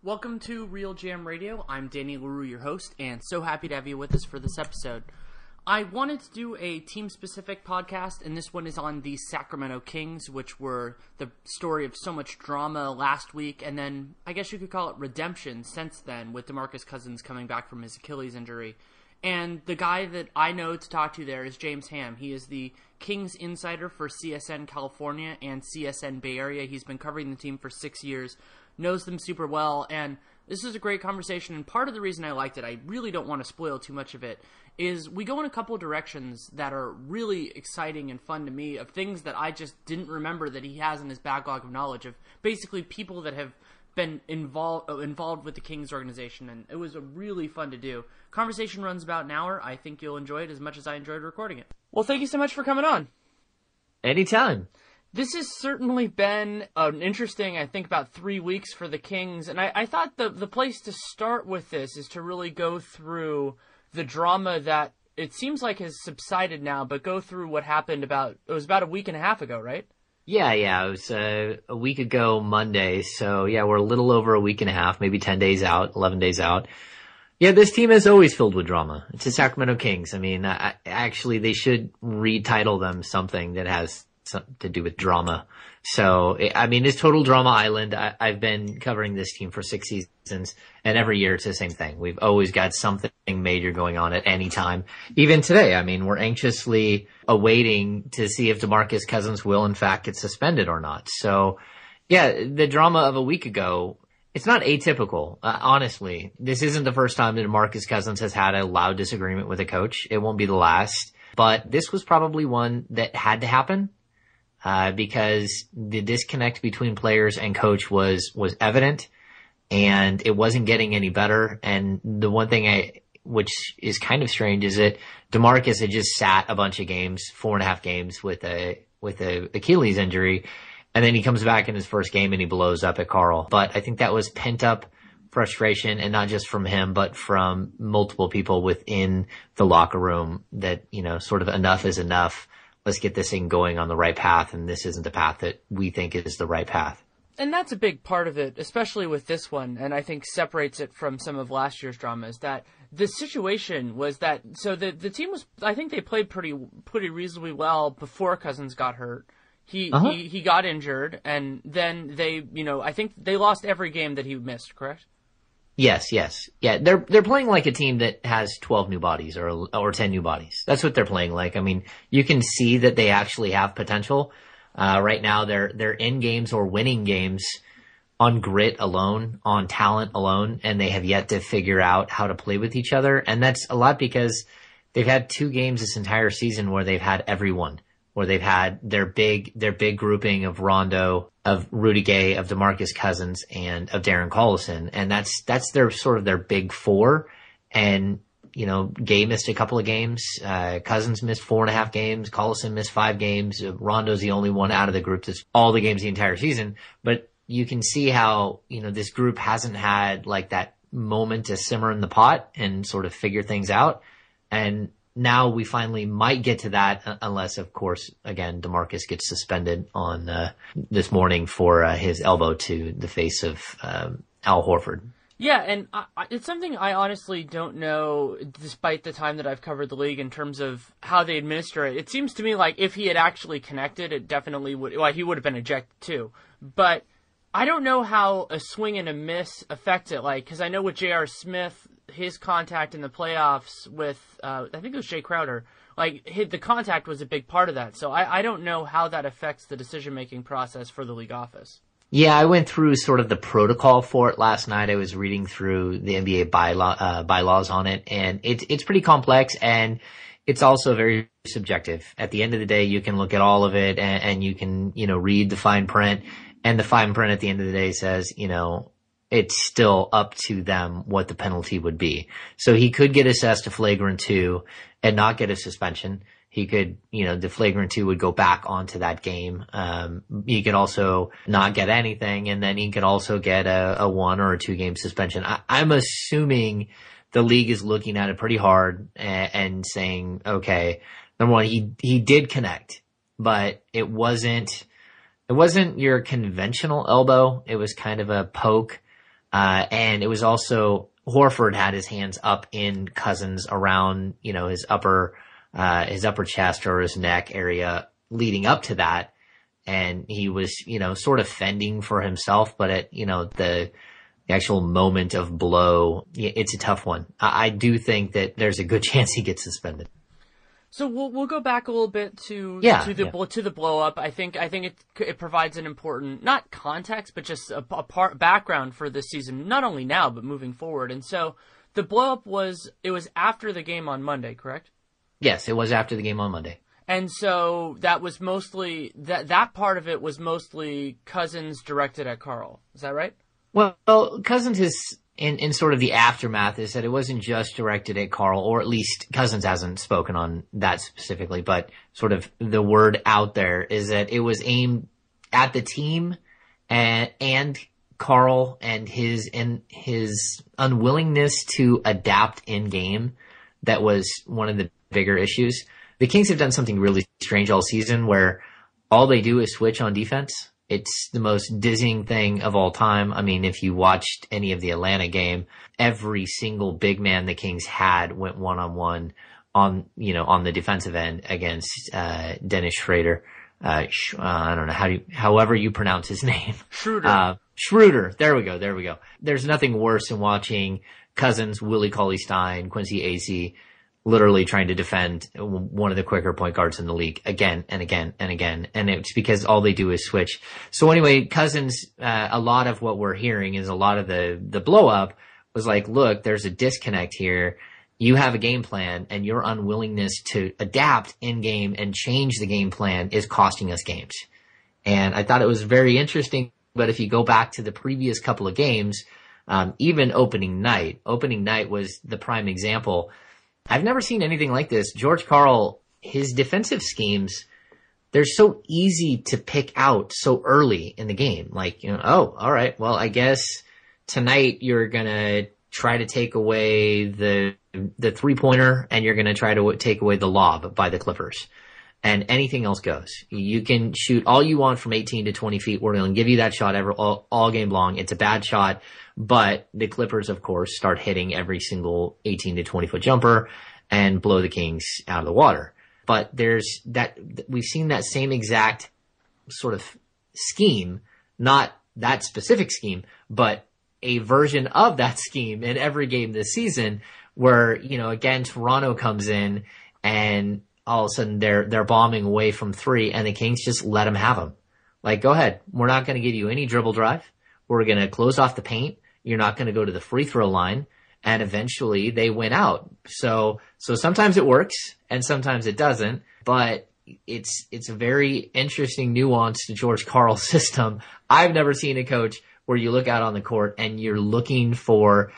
Welcome to Real Jam Radio. I'm Danny LaRue, your host, and so happy to have you with us for this episode. I wanted to do a team-specific podcast, and this one is on the Sacramento Kings, which were the story of so much drama last week, and then I guess you could call it redemption since then, with DeMarcus Cousins coming back from his Achilles injury. And the guy that I know to talk to there is James Ham. He is the Kings insider for CSN California and CSN Bay Area. He's been covering the team for 6 years, knows them super well, and this is a great conversation. And part of the reason I liked it, I really don't want to spoil too much of it, is we go in a couple of directions that are really exciting and fun to me, of things that I just didn't remember that he has in his backlog of knowledge, of basically people that have been involved with the Kings organization, and it was really fun to do. Conversation runs about an hour. I think you'll enjoy it as much as I enjoyed recording it. Well, thank you so much for coming on. Anytime. This has certainly been an interesting, I think, about 3 weeks for the Kings, and I thought the place to start with this is to really go through the drama that it seems like has subsided now, but go through what happened it was about a week and a half ago, right? Yeah, it was a week ago Monday, so yeah, we're a little over a week and a half, maybe 10 days out, 11 days out. Yeah, this team is always filled with drama. It's the Sacramento Kings. I mean, actually, they should retitle them something that has something to do with drama. So, I mean, it's total drama island. I've been covering this team for 6 seasons, and every year it's the same thing. We've always got something major going on at any time. Even today, I mean, we're anxiously awaiting to see if DeMarcus Cousins will in fact get suspended or not. So, yeah, the drama of a week ago, it's not atypical. Honestly, this isn't the first time that DeMarcus Cousins has had a loud disagreement with a coach. It won't be the last, but this was probably one that had to happen. Because the disconnect between players and coach was evident, and it wasn't getting any better. And the one thing which is kind of strange, is that DeMarcus had just sat a bunch of games, 4.5 games with a Achilles injury, and then he comes back in his first game and he blows up at Carl. But I think that was pent up frustration, and not just from him, but from multiple people within the locker room, that, sort of enough is enough. Let's get this thing going on the right path, and this isn't the path that we think is the right path. And that's a big part of it, especially with this one, and I think separates it from some of last year's dramas, that the situation was that, so the team was, I think they played pretty reasonably well before Cousins got hurt. He got injured, and then they, I think they lost every game that he missed, correct? Yes. Yeah, they're playing like a team that has 12 new bodies or 10 new bodies. That's what they're playing like. I mean, you can see that they actually have potential. Right now they're in games or winning games on grit alone, on talent alone, and they have yet to figure out how to play with each other. And that's a lot because they've had 2 games this entire season where they've had everyone, where they've had their big grouping of Rondo, of Rudy Gay, of DeMarcus Cousins, and of Darren Collison. And that's their sort of their big 4. And, Gay missed a couple of games. Cousins missed 4.5 games. Collison missed 5 games. Rondo's the only one out of the group that's all the games the entire season. But you can see how, this group hasn't had like that moment to simmer in the pot and sort of figure things out. And now we finally might get to that, unless, of course, again, DeMarcus gets suspended on this morning for his elbow to the face of Al Horford. Yeah, and it's something I honestly don't know, despite the time that I've covered the league, in terms of how they administer it. It seems to me like if he had actually connected, it definitely would. Well, he would have been ejected too. But I don't know how a swing and a miss affects it. Like, because I know with J.R. Smith, his contact in the playoffs with, I think it was Jay Crowder, the contact was a big part of that. So I don't know how that affects the decision-making process for the league office. Yeah, I went through sort of the protocol for it last night. I was reading through the NBA bylaws on it, and it's pretty complex, and it's also very subjective. At the end of the day, you can look at all of it, and you can, read the fine print, and the fine print at the end of the day says, it's still up to them what the penalty would be. So he could get assessed a flagrant 2 and not get a suspension. He could, the flagrant 2 would go back onto that game. He could also not get anything, and then he could also get a 1 or a 2 game suspension. I'm assuming the league is looking at it pretty hard and saying, okay, number one, he did connect, but it wasn't your conventional elbow. It was kind of a poke. And it was also Horford had his hands up in Cousins around, his upper chest or his neck area leading up to that. And he was, sort of fending for himself, but at, the actual moment of blow, it's a tough one. I do think that there's a good chance he gets suspended. So we'll go back a little bit to the blow up. I think it provides an important, not context, but just a background for this season, not only now but moving forward. And so the blow up was after the game on Monday, correct? Yes, it was after the game on Monday. And so that was mostly that part of it was mostly Cousins directed at Karl. Is that right? Well, Cousins is in sort of the aftermath is that it wasn't just directed at Karl, or at least Cousins hasn't spoken on that specifically, but sort of the word out there is that it was aimed at the team and Karl and his unwillingness to adapt in game. That was one of the bigger issues. The Kings have done something really strange all season where all they do is switch on defense. It's the most dizzying thing of all time. I mean, if you watched any of the Atlanta game, every single big man the Kings had went one-on-one on the defensive end against Dennis Schroeder. I don't know however you pronounce his name. Schroeder. Schroeder. There we go. There's nothing worse than watching Cousins, Willie Cauley-Stein, Quincy Acy literally trying to defend one of the quicker point guards in the league again and again and again. And it's because all they do is switch. So anyway, Cousins, a lot of what we're hearing is a lot of the blow up was like, look, there's a disconnect here. You have a game plan and your unwillingness to adapt in game and change the game plan is costing us games. And I thought it was very interesting. But if you go back to the previous couple of games, even opening night was the prime example. I've never seen anything like this. George Karl, his defensive schemes, they're so easy to pick out so early in the game. Like, all right, well, I guess tonight you're going to try to take away the three-pointer and you're going to try to take away the lob by the Clippers. And anything else goes. You can shoot all you want from 18 to 20 feet. We're going to give you that shot all game long. It's a bad shot. But the Clippers, of course, start hitting every single 18 to 20 foot jumper and blow the Kings out of the water. But there's that, we've seen that same exact sort of scheme, not that specific scheme, but a version of that scheme in every game this season where, again, Toronto comes in and all of a sudden they're bombing away from three and the Kings just let them have them. Like, go ahead. We're not going to give you any dribble drive. We're going to close off the paint. You're not going to go to the free throw line, and eventually they win out. So sometimes it works and sometimes it doesn't, but it's a very interesting nuance to George Karl's system. I've never seen a coach where you look out on the court and you're looking for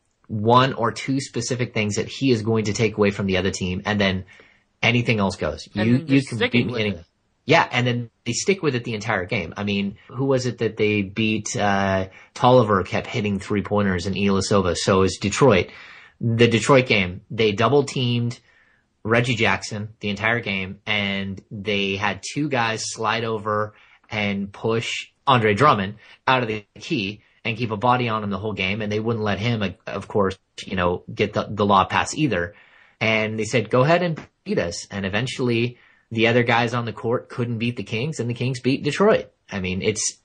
one or two specific things that he is going to take away from the other team, and then anything else goes. You can beat me anything. Yeah, and then they stick with it the entire game. I mean, who was it that they beat? Tolliver kept hitting three-pointers in Ilyasova. So is Detroit. The Detroit game, they double-teamed Reggie Jackson the entire game, and they had two guys slide over and push Andre Drummond out of the key and keep a body on him the whole game, and they wouldn't let him, of course, get the lob pass either. And they said, go ahead and beat us. And eventually the other guys on the court couldn't beat the Kings, and the Kings beat Detroit. I mean,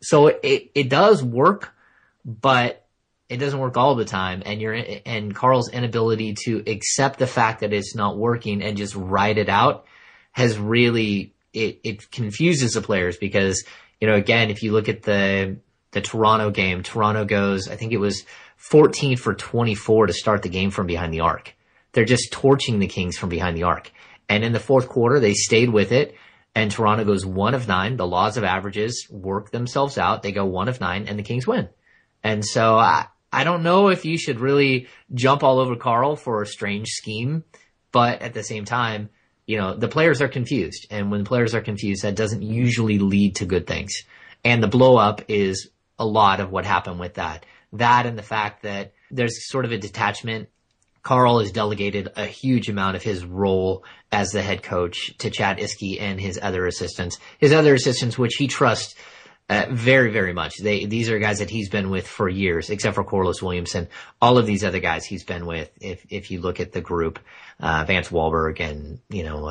it does work, but it doesn't work all the time. And Karl's inability to accept the fact that it's not working and just ride it out has really, it confuses the players because, again, if you look at the Toronto game, Toronto goes, I think it was 14 for 24 to start the game from behind the arc. They're just torching the Kings from behind the arc. And in the fourth quarter, they stayed with it, and Toronto goes 1 of 9. The laws of averages work themselves out. They go 1 of 9, and the Kings win. And so I don't know if you should really jump all over Karl for a strange scheme, but at the same time, the players are confused. And when players are confused, that doesn't usually lead to good things. And the blow up is a lot of what happened with that. That and the fact that there's sort of a detachment. Karl has delegated a huge amount of his role as the head coach to Chad Iskey and his other assistants, which he trusts Very, very much. These are guys that he's been with for years, except for Corliss Williamson. All of these other guys he's been with, if you look at the group, Vance Wahlberg and,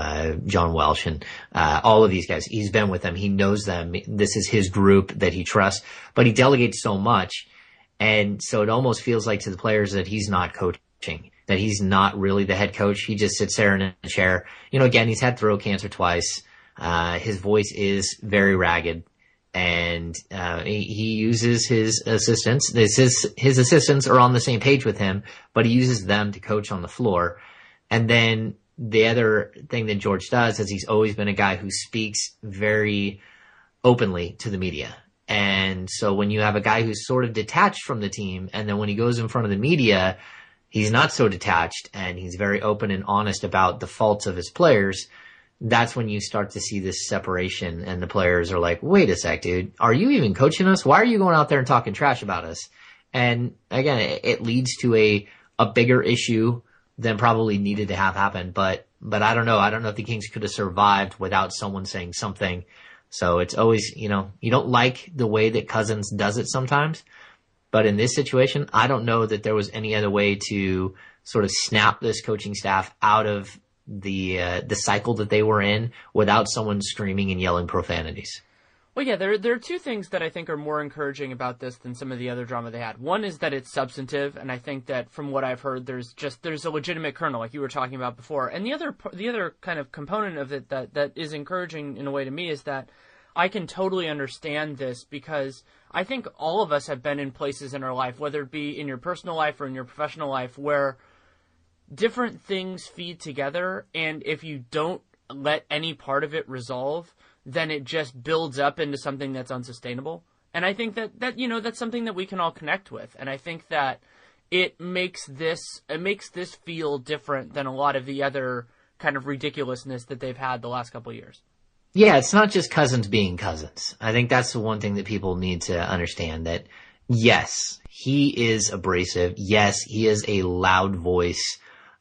John Welsh and, all of these guys, he's been with them. He knows them. This is his group that he trusts, but he delegates so much. And so it almost feels like to the players that he's not coaching, that he's not really the head coach. He just sits there in a chair. Again, he's had throat cancer twice. His voice is very ragged. And he uses his assistants. His assistants are on the same page with him, but he uses them to coach on the floor. And then the other thing that George does is he's always been a guy who speaks very openly to the media. And so when you have a guy who's sort of detached from the team, and then when he goes in front of the media, he's not so detached, and he's very open and honest about the faults of his players, that's when you start to see this separation, and the players are like, wait a sec, dude, are you even coaching us? Why are you going out there and talking trash about us? And again, it leads to a bigger issue than probably needed to have happen. But I don't know. I don't know if the Kings could have survived without someone saying something. So it's always, you don't like the way that Cousins does it sometimes. But in this situation, I don't know that there was any other way to sort of snap this coaching staff out of the cycle that they were in without someone screaming and yelling profanities. Well, yeah, there are two things that I think are more encouraging about this than some of the other drama they had. One is that it's substantive, and I think that from what I've heard, there's a legitimate kernel, like you were talking about before. And the other kind of component of it that is encouraging in a way to me is that I can totally understand this, because I think all of us have been in places in our life, whether it be in your personal life or in your professional life, where different things feed together, and if you don't let any part of it resolve, then it just builds up into something that's unsustainable. And I think that that's something that we can all connect with. And I think that it makes this feel different than a lot of the other kind of ridiculousness that they've had the last couple of years. Yeah, it's not just Cousins being Cousins. I think that's the one thing that people need to understand, that yes, he is abrasive. Yes, he is a loud voice.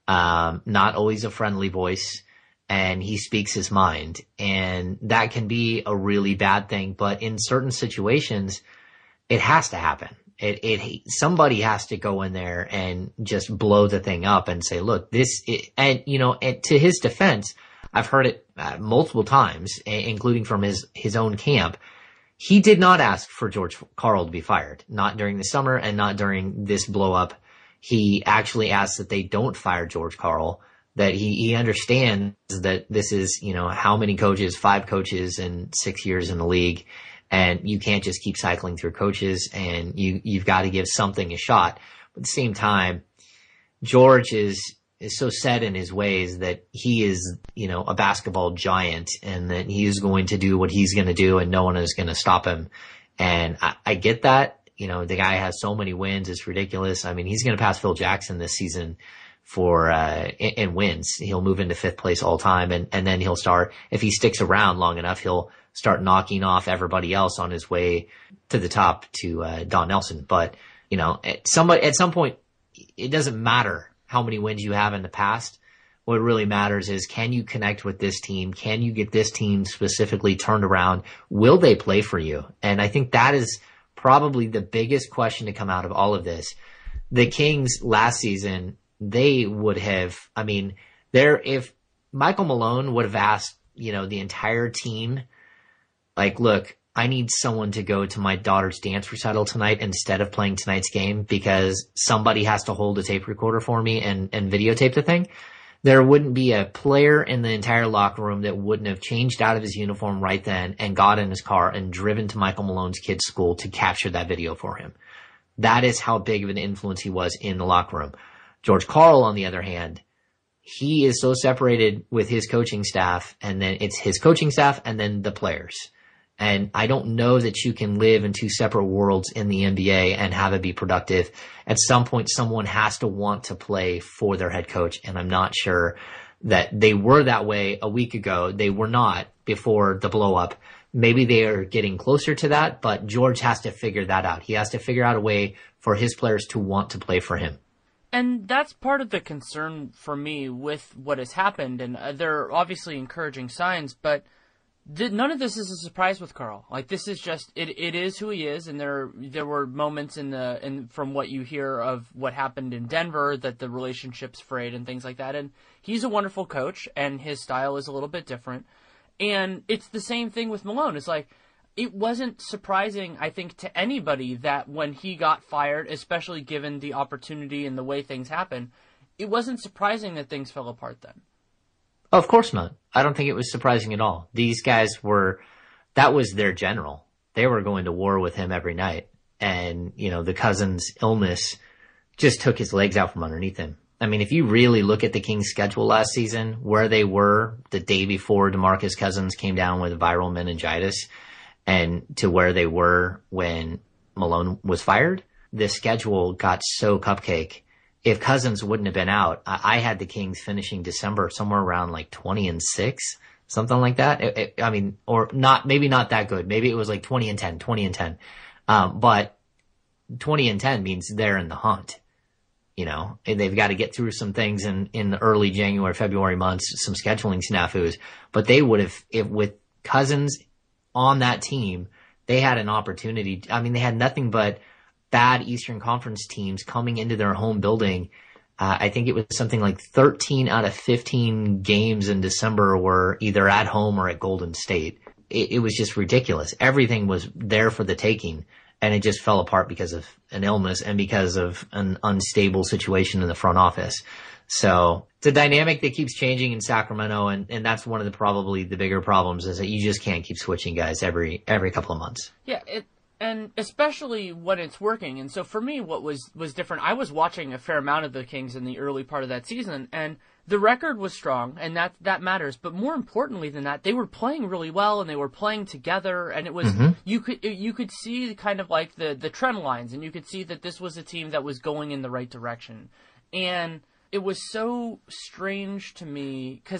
Not always a friendly voice, and he speaks his mind, and that can be a really bad thing. But in certain situations, it has to happen. Somebody has to go in there and just blow the thing up and say, look, and to his defense, I've heard it multiple times, including from his own camp. He did not ask for George Karl to be fired, not during the summer and not during this blow up. He actually asked that they don't fire George Karl, that he understands that this is, how many coaches, 5 coaches in 6 years in the league, and you can't just keep cycling through coaches, and you've got to give something a shot. But at the same time, George is so set in his ways that he is, a basketball giant, and that he is going to do what he's going to do, and no one is going to stop him. And I get that. The guy has so many wins. It's ridiculous. I mean, he's going to pass Phil Jackson this season in wins. He'll move into 5th place all time. And then he'll start, if he sticks around long enough, he'll start knocking off everybody else on his way to the top to, Don Nelson. But, at some point, it doesn't matter how many wins you have in the past. What really matters is, can you connect with this team? Can you get this team specifically turned around? Will they play for you? And I think that is probably the biggest question to come out of all of this. The Kings last season, they would have, if Michael Malone would have asked, the entire team, like, look, I need someone to go to my daughter's dance recital tonight instead of playing tonight's game because somebody has to hold a tape recorder for me and videotape the thing. There wouldn't be a player in the entire locker room that wouldn't have changed out of his uniform right then and got in his car and driven to Michael Malone's kid's school to capture that video for him. That is how big of an influence he was in the locker room. George Karl, on the other hand, he is so separated with his coaching staff, and then it's his coaching staff and then the players. And I don't know that you can live in 2 separate worlds in the NBA and have it be productive. At some point, someone has to want to play for their head coach. And I'm not sure that they were that way a week ago. They were not before the blow up. Maybe they are getting closer to that, but George has to figure that out. He has to figure out a way for his players to want to play for him. And that's part of the concern for me with what has happened. And there are obviously encouraging signs, but None of this is a surprise with Carl. Like, this is just it is who he is, and there were moments from what you hear of what happened in Denver that the relationship's frayed and things like that. And he's a wonderful coach, and his style is a little bit different. And it's the same thing with Malone. It's like, it wasn't surprising, I think, to anybody that when he got fired, especially given the opportunity and the way things happened, it wasn't surprising that things fell apart then. Of course not. I don't think it was surprising at all. These guys that was their general. They were going to war with him every night. And, the Cousins illness just took his legs out from underneath him. I mean, if you really look at the Kings' schedule last season, where they were the day before DeMarcus Cousins came down with viral meningitis and to where they were when Malone was fired, the schedule got so cupcake. If Cousins wouldn't have been out, I had the Kings finishing December somewhere around like 20-6, something like that. Or not, maybe not that good. Maybe it was like 20-10. But 20-10 means they're in the hunt. They've got to get through some things in the early January, February months, some scheduling snafus. But they would have, with Cousins on that team, they had an opportunity. I mean, they had nothing but bad Eastern Conference teams coming into their home building. I think it was something like 13 out of 15 games in December were either at home or at Golden State. It was just ridiculous. Everything was there for the taking, and it just fell apart because of an illness and because of an unstable situation in the front office. So it's a dynamic that keeps changing in Sacramento, and that's one of probably the bigger problems, is that you just can't keep switching guys every couple of months. Yeah, and especially when it's working. And so for me, what was different, I was watching a fair amount of the Kings in the early part of that season, and the record was strong, and that matters. But more importantly than that, they were playing really well, and they were playing together, and it was you could see kind of like the trend lines, and you could see that this was a team that was going in the right direction. And it was so strange to me because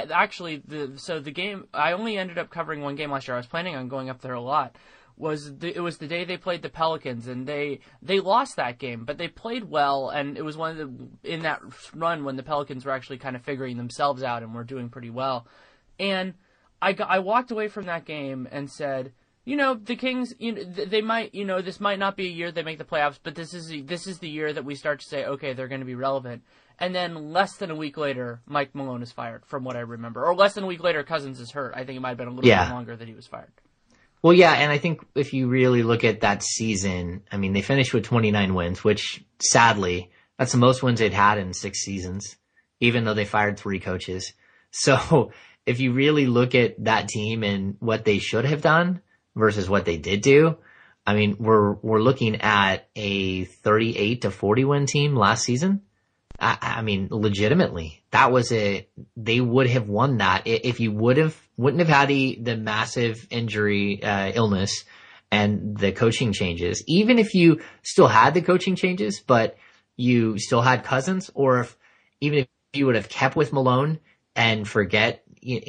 the game, I only ended up covering one game last year. I was planning on going up there a lot. It was the day they played the Pelicans, and they lost that game, but they played well, and it was in that run when the Pelicans were actually kind of figuring themselves out and were doing pretty well. And I walked away from that game and said, the Kings, they might, this might not be a year they make the playoffs, but this is the year that we start to say, okay, they're going to be relevant. And then less than a week later, Mike Malone is fired, from what I remember. Or less than a week later, Cousins is hurt. I think it might have been a little bit longer that he was fired. Well, yeah, and I think if you really look at that season, I mean, they finished with 29 wins, which, sadly, that's the most wins they'd had in 6 seasons, even though they fired 3 coaches. So if you really look at that team and what they should have done versus what they did do, I mean, we're looking at a 38-40 win team last season. I mean, legitimately, they would have won that if you wouldn't have had the massive injury, illness and the coaching changes. Even if you still had the coaching changes, but you still had Cousins, or even if you would have kept with Malone and forget,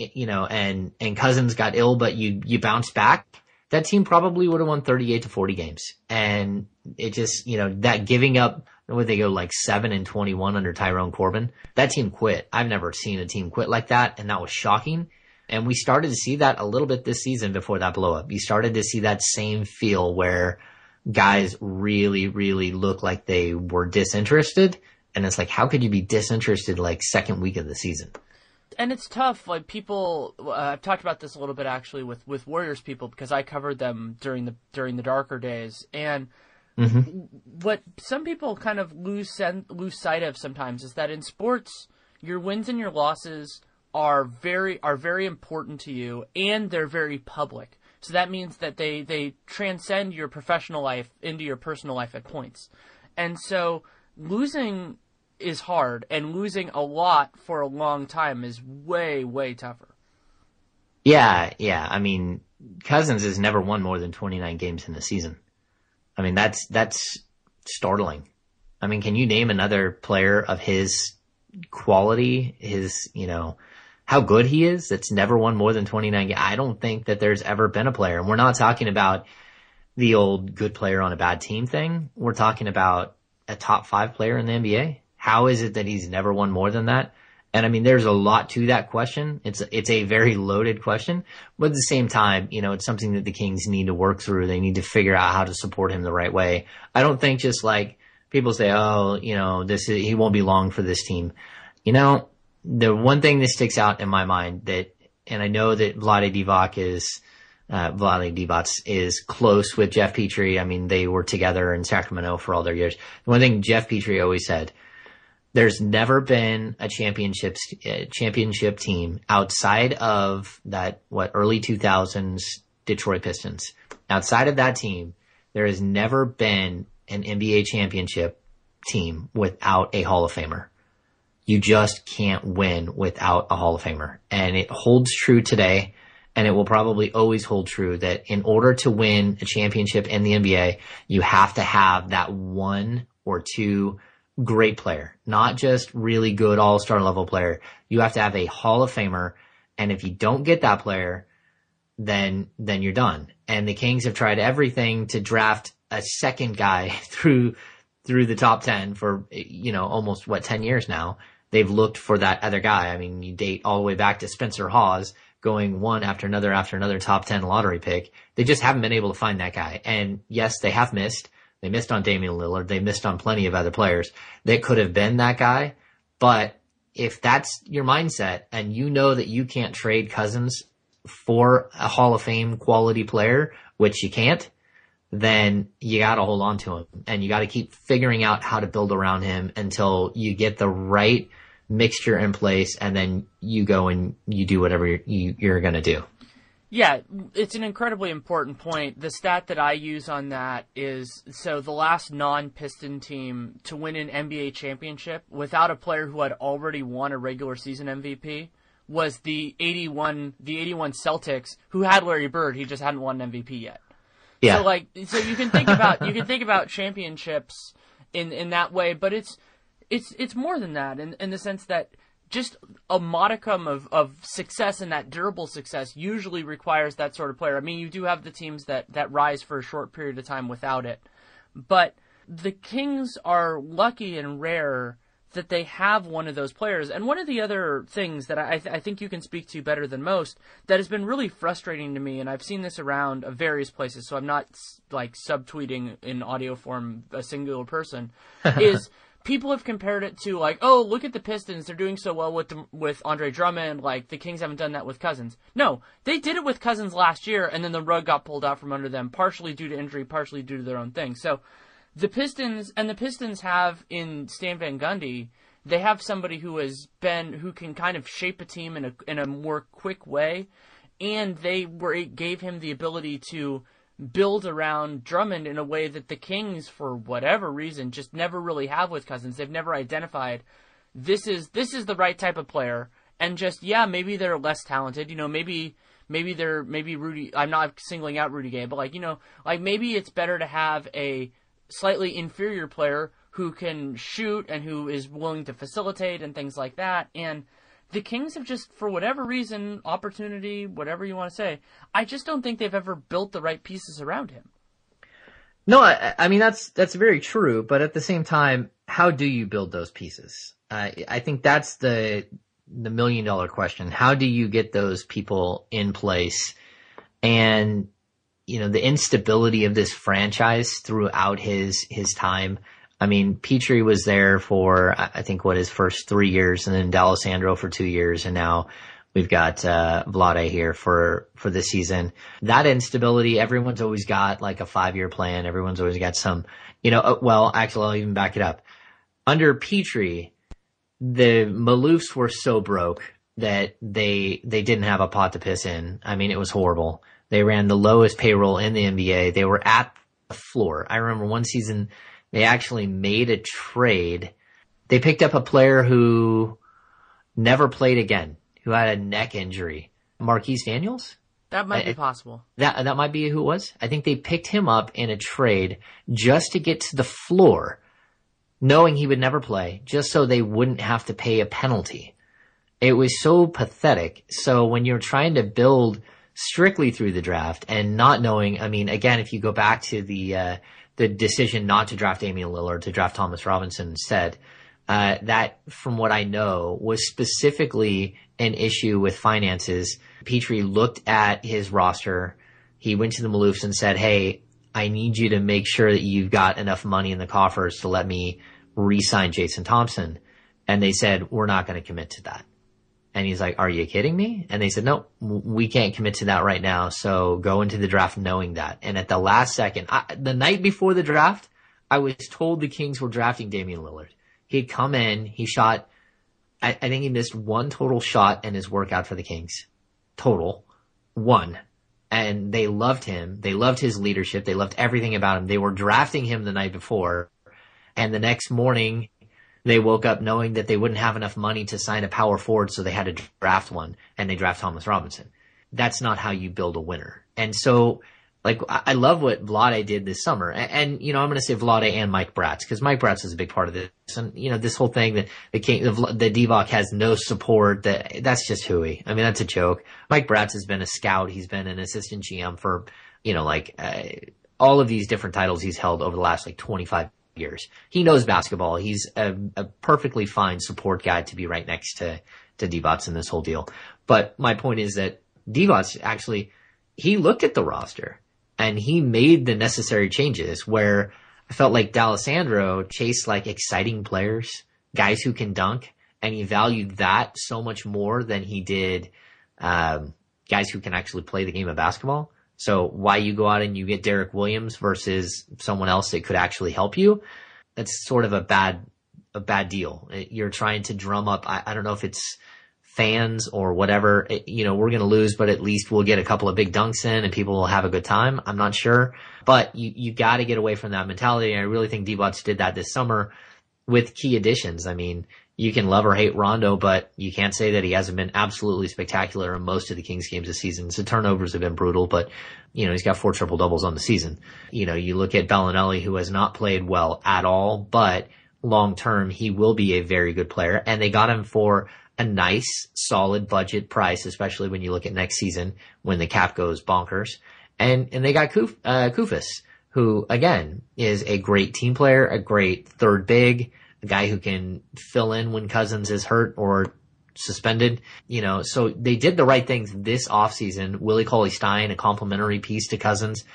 and Cousins got ill, but you bounced back, that team probably would have won 38-40 games. And it just, that giving up, would they go like 7-21 under Tyrone Corbin? That team quit. I've never seen a team quit like that, and that was shocking. And we started to see that a little bit this season before that blow up. You started to see that same feel where guys really, really look like they were disinterested. And it's like, how could you be disinterested like second week of the season? And it's tough. Like, people, I've talked about this a little bit actually with Warriors people, because I covered them during the darker days. And what some people kind of lose sight of sometimes is that in sports, your wins and your losses are very important to you, and they're very public. So that means that they transcend your professional life into your personal life at points. And so losing is hard, and losing a lot for a long time is way, way tougher. Yeah. I mean, Cousins has never won more than 29 games in a season. I mean, that's startling. I mean, can you name another player of his quality, how good he is, that's never won more than 29 games? I don't think that there's ever been a player. And we're not talking about the old good player on a bad team thing. We're talking about a top 5 player in the NBA. How is it that he's never won more than that? And I mean, there's a lot to that question. It's a very loaded question, but at the same time, it's something that the Kings need to work through. They need to figure out how to support him the right way. I don't think just like people say, oh, he won't be long for this team. The one thing that sticks out in my mind and I know that Vlade Divac is close with Jeff Petrie. I mean, they were together in Sacramento for all their years. The one thing Jeff Petrie always said, there's never been a championship team outside of that, early 2000s Detroit Pistons. Outside of that team, there has never been an NBA championship team without a Hall of Famer. You just can't win without a Hall of Famer. And it holds true today, and it will probably always hold true that in order to win a championship in the NBA, you have to have that one or two great player, not just really good all-star level player. You have to have a Hall of Famer, and if you don't get that player, then you're done. And the Kings have tried everything to draft a second guy through the top 10 for, almost 10 years now. They've looked for that other guy. I mean, you date all the way back to Spencer Hawes going one after another top 10 lottery pick. They just haven't been able to find that guy. And yes, they have missed. They missed on Damian Lillard. They missed on plenty of other players that could have been that guy. But if that's your mindset and you know that you can't trade Cousins for a Hall of Fame quality player, which you can't, then you got to hold on to him. And you got to keep figuring out how to build around him until you get the right mixture in place. And then you go and you do whatever you're going to do. Yeah, it's an incredibly important point. The stat that I use on that is, so the last non-Piston team to win an NBA championship without a player who had already won a regular season MVP was the 81 Celtics, who had Larry Bird. He just hadn't won an MVP yet. Yeah. So you can think about championships in that way, but it's more than that in the sense that just a modicum of success, and that durable success usually requires that sort of player. I mean, you do have the teams that rise for a short period of time without it. But the Kings are lucky and rare that they have one of those players. And one of the other things that I think you can speak to better than most that has been really frustrating to me, and I've seen this around various places, so I'm not like subtweeting in audio form a singular person, is people have compared it to like, oh, look at the Pistons. They're doing so well with Andre Drummond. Like, the Kings haven't done that with Cousins. No, they did it with Cousins last year, and then the rug got pulled out from under them, partially due to injury, partially due to their own thing. So the Pistons have in Stan Van Gundy, they have somebody who can kind of shape a team in a more quick way, and gave him the ability to build around Drummond in a way that the Kings, for whatever reason, just never really have with Cousins. They've never identified this is the right type of player, and just, yeah, maybe they're less talented, maybe Rudy, I'm not singling out Rudy Gay, but maybe it's better to have a slightly inferior player who can shoot and who is willing to facilitate and things like that. And the Kings have just, for whatever reason, opportunity, whatever you want to say, I just don't think they've ever built the right pieces around him. No, I mean, that's very true. But at the same time, how do you build those pieces? I think that's the $1 million question. How do you get those people in place? And, the instability of this franchise throughout his time. I mean, Petrie was there for, I think, his first 3 years, and then D'Alessandro for 2 years, and now we've got Vlade here for this season. That instability, everyone's always got like a 5-year plan. Everyone's always got some, well, actually, I'll even back it up. Under Petrie, the Maloofs were so broke that they didn't have a pot to piss in. I mean, it was horrible. They ran the lowest payroll in the NBA. They were at the floor. I remember one season they actually made a trade. They picked up a player who never played again, who had a neck injury. Marquise Daniels? That might be possible. That might be who it was. I think they picked him up in a trade just to get to the floor, knowing he would never play, just so they wouldn't have to pay a penalty. It was so pathetic. So when you're trying to build strictly through the draft and not knowing, I mean, again, if you go back to the decision not to draft Damian Lillard, to draft Thomas Robinson instead, that, from what I know, was specifically an issue with finances. Petrie looked at his roster. He went to the Maloofs and said, hey, I need you to make sure that you've got enough money in the coffers to let me re-sign Jason Thompson. And they said, we're not going to commit to that. And he's like, are you kidding me? And they said, no, we can't commit to that right now. So go into the draft knowing that. And at the last second, the night before the draft, I was told the Kings were drafting Damian Lillard. He'd come in, he shot, I think he missed one total shot in his workout for the Kings. Total. One. And they loved him. They loved his leadership. They loved everything about him. They were drafting him the night before. And the next morning, they woke up knowing that they wouldn't have enough money to sign a power forward, so they had to draft one, and they draft Thomas Robinson. That's not how you build a winner. And so, like, I love what Vlade did this summer. And you know, I'm going to say Vlade and Mike Bratz, because Mike Bratz is a big part of this. And, you know, this whole thing that the Divac has no support, that's just hooey. I mean, that's a joke. Mike Bratz has been a scout. He's been an assistant GM for, you know, like, all of these different titles he's held over the last, like, 25 years. He knows basketball. He's a perfectly fine support guy to be right next to Divac in this whole deal. But my point is that Divac actually, he looked at the roster and he made the necessary changes where I felt like D'Alessandro chased like exciting players, guys who can dunk, and he valued that so much more than he did guys who can actually play the game of basketball. So why you go out and you get Derek Williams versus someone else that could actually help you, that's sort of a bad deal. You're trying to drum up, I don't know if it's fans or whatever, you know, we're going to lose, but at least we'll get a couple of big dunks in and people will have a good time. I'm not sure, but you got to get away from that mentality. And I really think Divac did that this summer with key additions. I mean, you can love or hate Rondo, but you can't say that he hasn't been absolutely spectacular in most of the Kings games this season. The turnovers have been brutal, but, you know, he's got 4 triple doubles on the season. You know, you look at Bellinelli, who has not played well at all, but long term, he will be a very good player. And they got him for a nice, solid budget price, especially when you look at next season when the cap goes bonkers. And they got Koufos, who, again, is a great team player, a great third big, a guy who can fill in when Cousins is hurt or suspended, you know, so they did the right things this offseason. Willie Cauley-Stein, a complimentary piece to Cousins.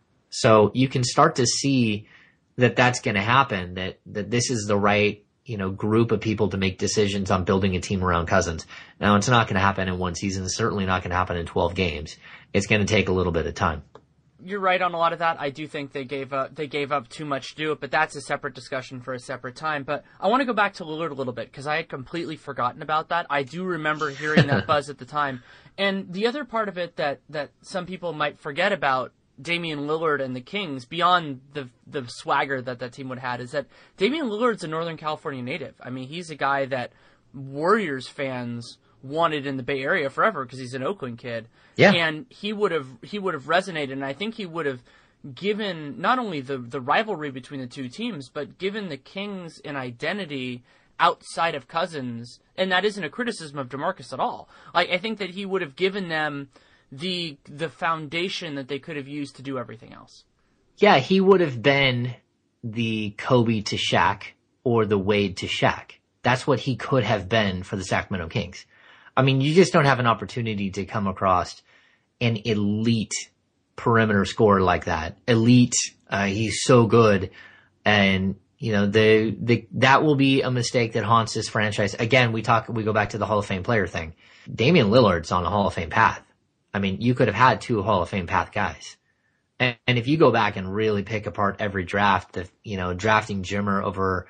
So you can start to see that that's going to happen, that this is the right, you know, group of people to make decisions on building a team around Cousins. Now, it's not going to happen in one season. It's certainly not going to happen in 12 games. It's going to take a little bit of time. You're right on a lot of that. I do think they gave up too much to do it, but that's a separate discussion for a separate time. But I want to go back to Lillard a little bit because I had completely forgotten about that. I do remember hearing that buzz at the time. And the other part of it that some people might forget about Damian Lillard and the Kings, beyond the swagger that team would have had, is that Damian Lillard's a Northern California native. I mean, he's a guy that Warriors fans wanted in the Bay Area forever because he's an Oakland kid. Yeah. And he would have resonated, and I think he would have given not only the rivalry between the two teams, but given the Kings an identity outside of Cousins, and that isn't a criticism of DeMarcus at all. I think that he would have given them the foundation that they could have used to do everything else. Yeah, he would have been the Kobe to Shaq or the Wade to Shaq. That's what he could have been for the Sacramento Kings. I mean, you just don't have an opportunity to come across an elite perimeter scorer like that. Elite, he's so good. And, you know, that will be a mistake that haunts this franchise. Again, we go back to the Hall of Fame player thing. Damian Lillard's on a Hall of Fame path. I mean, you could have had 2 Hall of Fame path guys. And if you go back and really pick apart every draft, drafting Jimmer over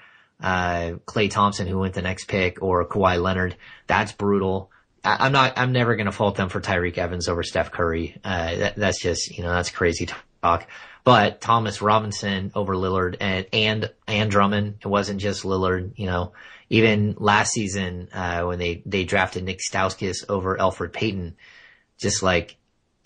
Klay Thompson, who went the next pick, or Kawhi Leonard, that's brutal. I'm never going to fault them for Tyreek Evans over Steph Curry. That's just, that's crazy talk. But Thomas Robinson over Lillard and Drummond, it wasn't just Lillard, even last season, when they drafted Nick Stauskas over Elfrid Payton, just like,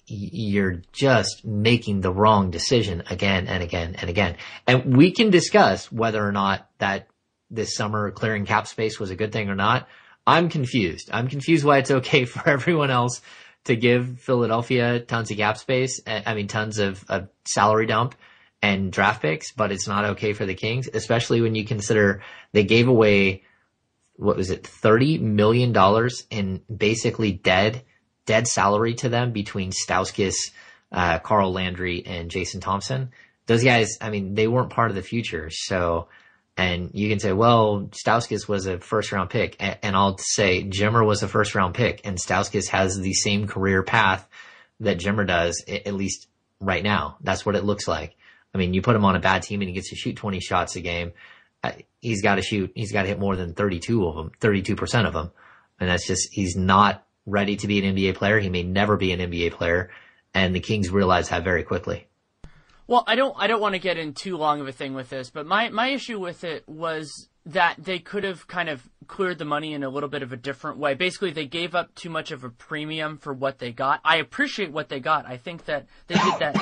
you're just making the wrong decision again and again and again. And we can discuss whether or not that this summer clearing cap space was a good thing or not. I'm confused. I'm confused why it's okay for everyone else to give Philadelphia tons of cap space. I mean, tons of salary dump. and draft picks, but it's not okay for the Kings, especially when you consider they gave away, what was it, $30 million in basically dead salary to them between Stauskas, Carl Landry, and Jason Thompson. Those guys, I mean, they weren't part of the future. So, and you can say, well, Stauskas was a first round pick. And I'll say Jimmer was a first round pick, and Stauskas has the same career path that Jimmer does, at least right now. That's what it looks like. I mean, you put him on a bad team and he gets to shoot 20 shots a game. He's got to hit more than 32% of them. And that's just, he's not ready to be an NBA player. He may never be an NBA player. And the Kings realize that very quickly. Well, I don't want to get in too long of a thing with this, but my issue with it was that they could have kind of cleared the money in a little bit of a different way. Basically, they gave up too much of a premium for what they got. I appreciate what they got. I think that they did that.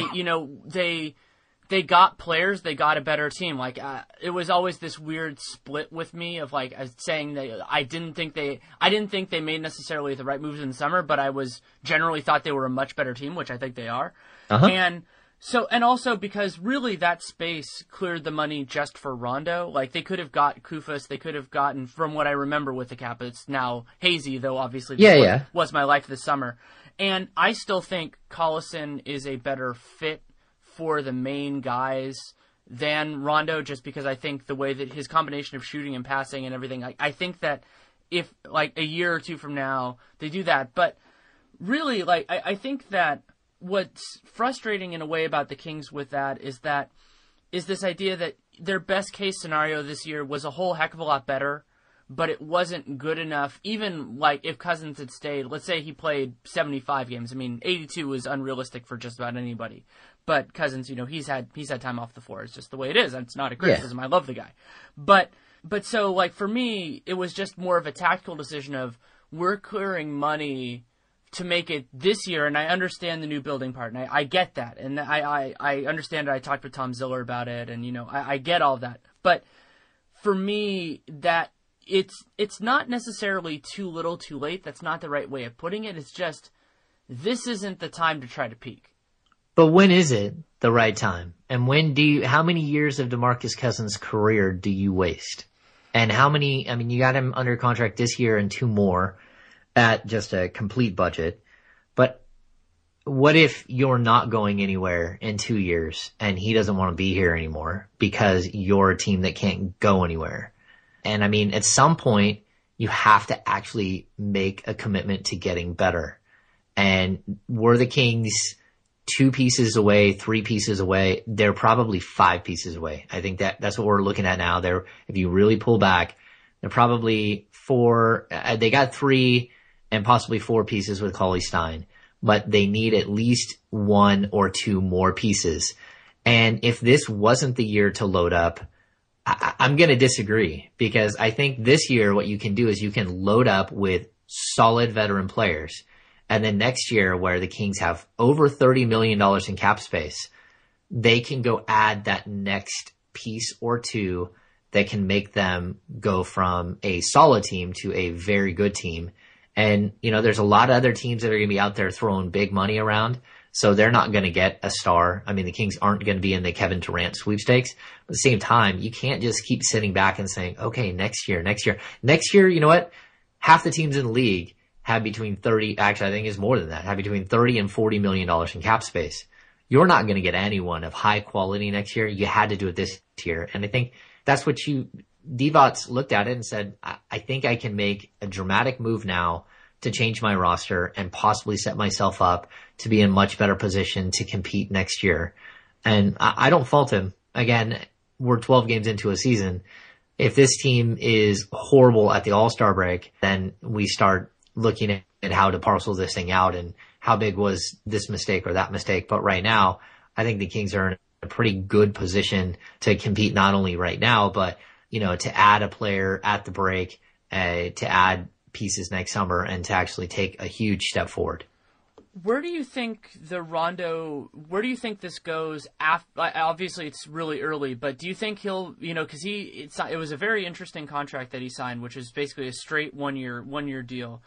They got players, they got a better team. Like, it was always this weird split with me of like saying that I didn't think they made necessarily the right moves in the summer, but I was generally thought they were a much better team, which I think they are. And also because really that space cleared the money just for Rondo. Like, they could have got Kufas, they could have gotten, from what I remember with the cap, it's now hazy, though obviously was my life this summer. And I still think Collison is a better fit for the main guys than Rondo, just because I think the way that his combination of shooting and passing and everything, I think that if like a year or two from now they do that. But really, like, I think that what's frustrating in a way about the Kings with that is this idea that their best case scenario this year was a whole heck of a lot better, but it wasn't good enough. Even like if Cousins had stayed, let's say he played 75 games. I mean, 82 is unrealistic for just about anybody. But Cousins, he's had time off the floor. It's just the way it is. It's not a criticism. Yeah. I love the guy. But so like for me, it was just more of a tactical decision of we're clearing money to make it this year, and I understand the new building part, and I get that, and I understand it. I talked with Tom Ziller about it, and I get all that. But for me, that it's not necessarily too little, too late. That's not the right way of putting it. It's just this isn't the time to try to peak. But when is it the right time? And how many years of DeMarcus Cousins' career do you waste? And you got him under contract this year and 2 more at just a complete budget. But what if you're not going anywhere in 2 years and he doesn't want to be here anymore because you're a team that can't go anywhere? And I mean, at some point you have to actually make a commitment to getting better. And were the Kings 2 pieces away, 3 pieces away? They're probably 5 pieces away. I think that's what we're looking at now. If you really pull back, they're probably 4. They got 3 and possibly 4 pieces with Cauley Stein, but they need at least 1 or 2 more pieces. And if this wasn't the year to load up, I'm going to disagree, because I think this year what you can do is you can load up with solid veteran players. And then next year, where the Kings have over $30 million in cap space, they can go add that next piece or 2 that can make them go from a solid team to a very good team. And, there's a lot of other teams that are going to be out there throwing big money around. So they're not going to get a star. I mean, the Kings aren't going to be in the Kevin Durant sweepstakes. But at the same time, you can't just keep sitting back and saying, okay, next year, you know what? Half the teams in the league have between 30, actually I think it's more than that, have between 30 and $40 million in cap space. You're not going to get anyone of high quality next year. You had to do it this year. And I think that's what Divac looked at it and said, I think I can make a dramatic move now to change my roster and possibly set myself up to be in much better position to compete next year. And I don't fault him. Again, we're 12 games into a season. If this team is horrible at the All-Star break, then we start looking at how to parcel this thing out and how big was this mistake or that mistake. But right now, I think the Kings are in a pretty good position to compete not only right now, but, to add a player at the break, to add pieces next summer, and to actually take a huge step forward. Where do you think this goes obviously it's really early, but do you think he'll, cause it was a very interesting contract that he signed, which is basically a straight one year deal.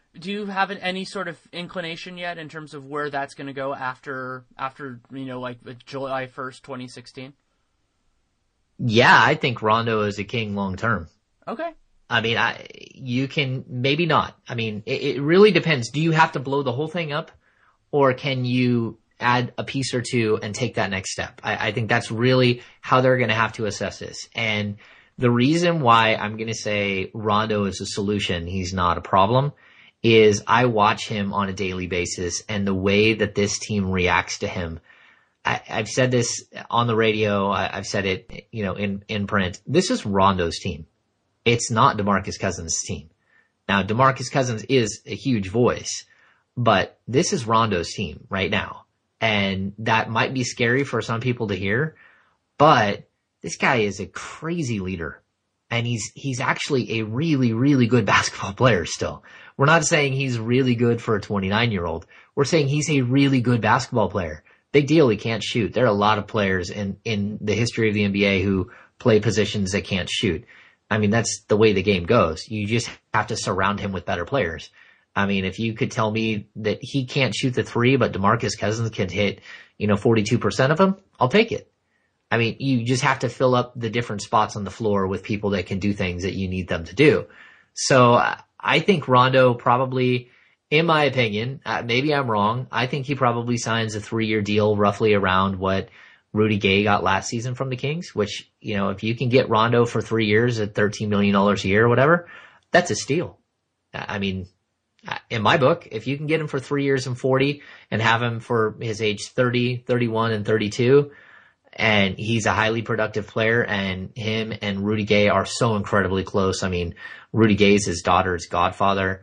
Do you have any sort of inclination yet in terms of where that's going to go after like July 1st, 2016? Yeah, I think Rondo is a king long term. Okay. I mean, you can maybe not. I mean, it really depends. Do you have to blow the whole thing up, or can you add a piece or two and take that next step? I think that's really how they're going to have to assess this. And the reason why I'm going to say Rondo is a solution, he's not a problem, is I watch him on a daily basis, and the way that this team reacts to him. I've said this on the radio. I've said it, in print. This is Rondo's team. It's not DeMarcus Cousins' team. Now, DeMarcus Cousins is a huge voice, but this is Rondo's team right now. And that might be scary for some people to hear, but this guy is a crazy leader. And he's actually a really, really good basketball player still. We're not saying he's really good for a 29-year-old. We're saying he's a really good basketball player. Big deal, he can't shoot. There are a lot of players in the history of the NBA who play positions that can't shoot. I mean, that's the way the game goes. You just have to surround him with better players. I mean, if you could tell me that he can't shoot the three, but DeMarcus Cousins can hit, 42% of them, I'll take it. I mean, you just have to fill up the different spots on the floor with people that can do things that you need them to do. So I think Rondo probably, in my opinion, maybe I'm wrong, I think he probably signs a 3-year deal roughly around what Rudy Gay got last season from the Kings, which, if you can get Rondo for 3 years at $13 million a year or whatever, that's a steal. I mean, in my book, if you can get him for 3 years and 40 and have him for his age 30, 31, and 32, and he's a highly productive player, and him and Rudy Gay are so incredibly close. I mean, Rudy Gay is his daughter's godfather.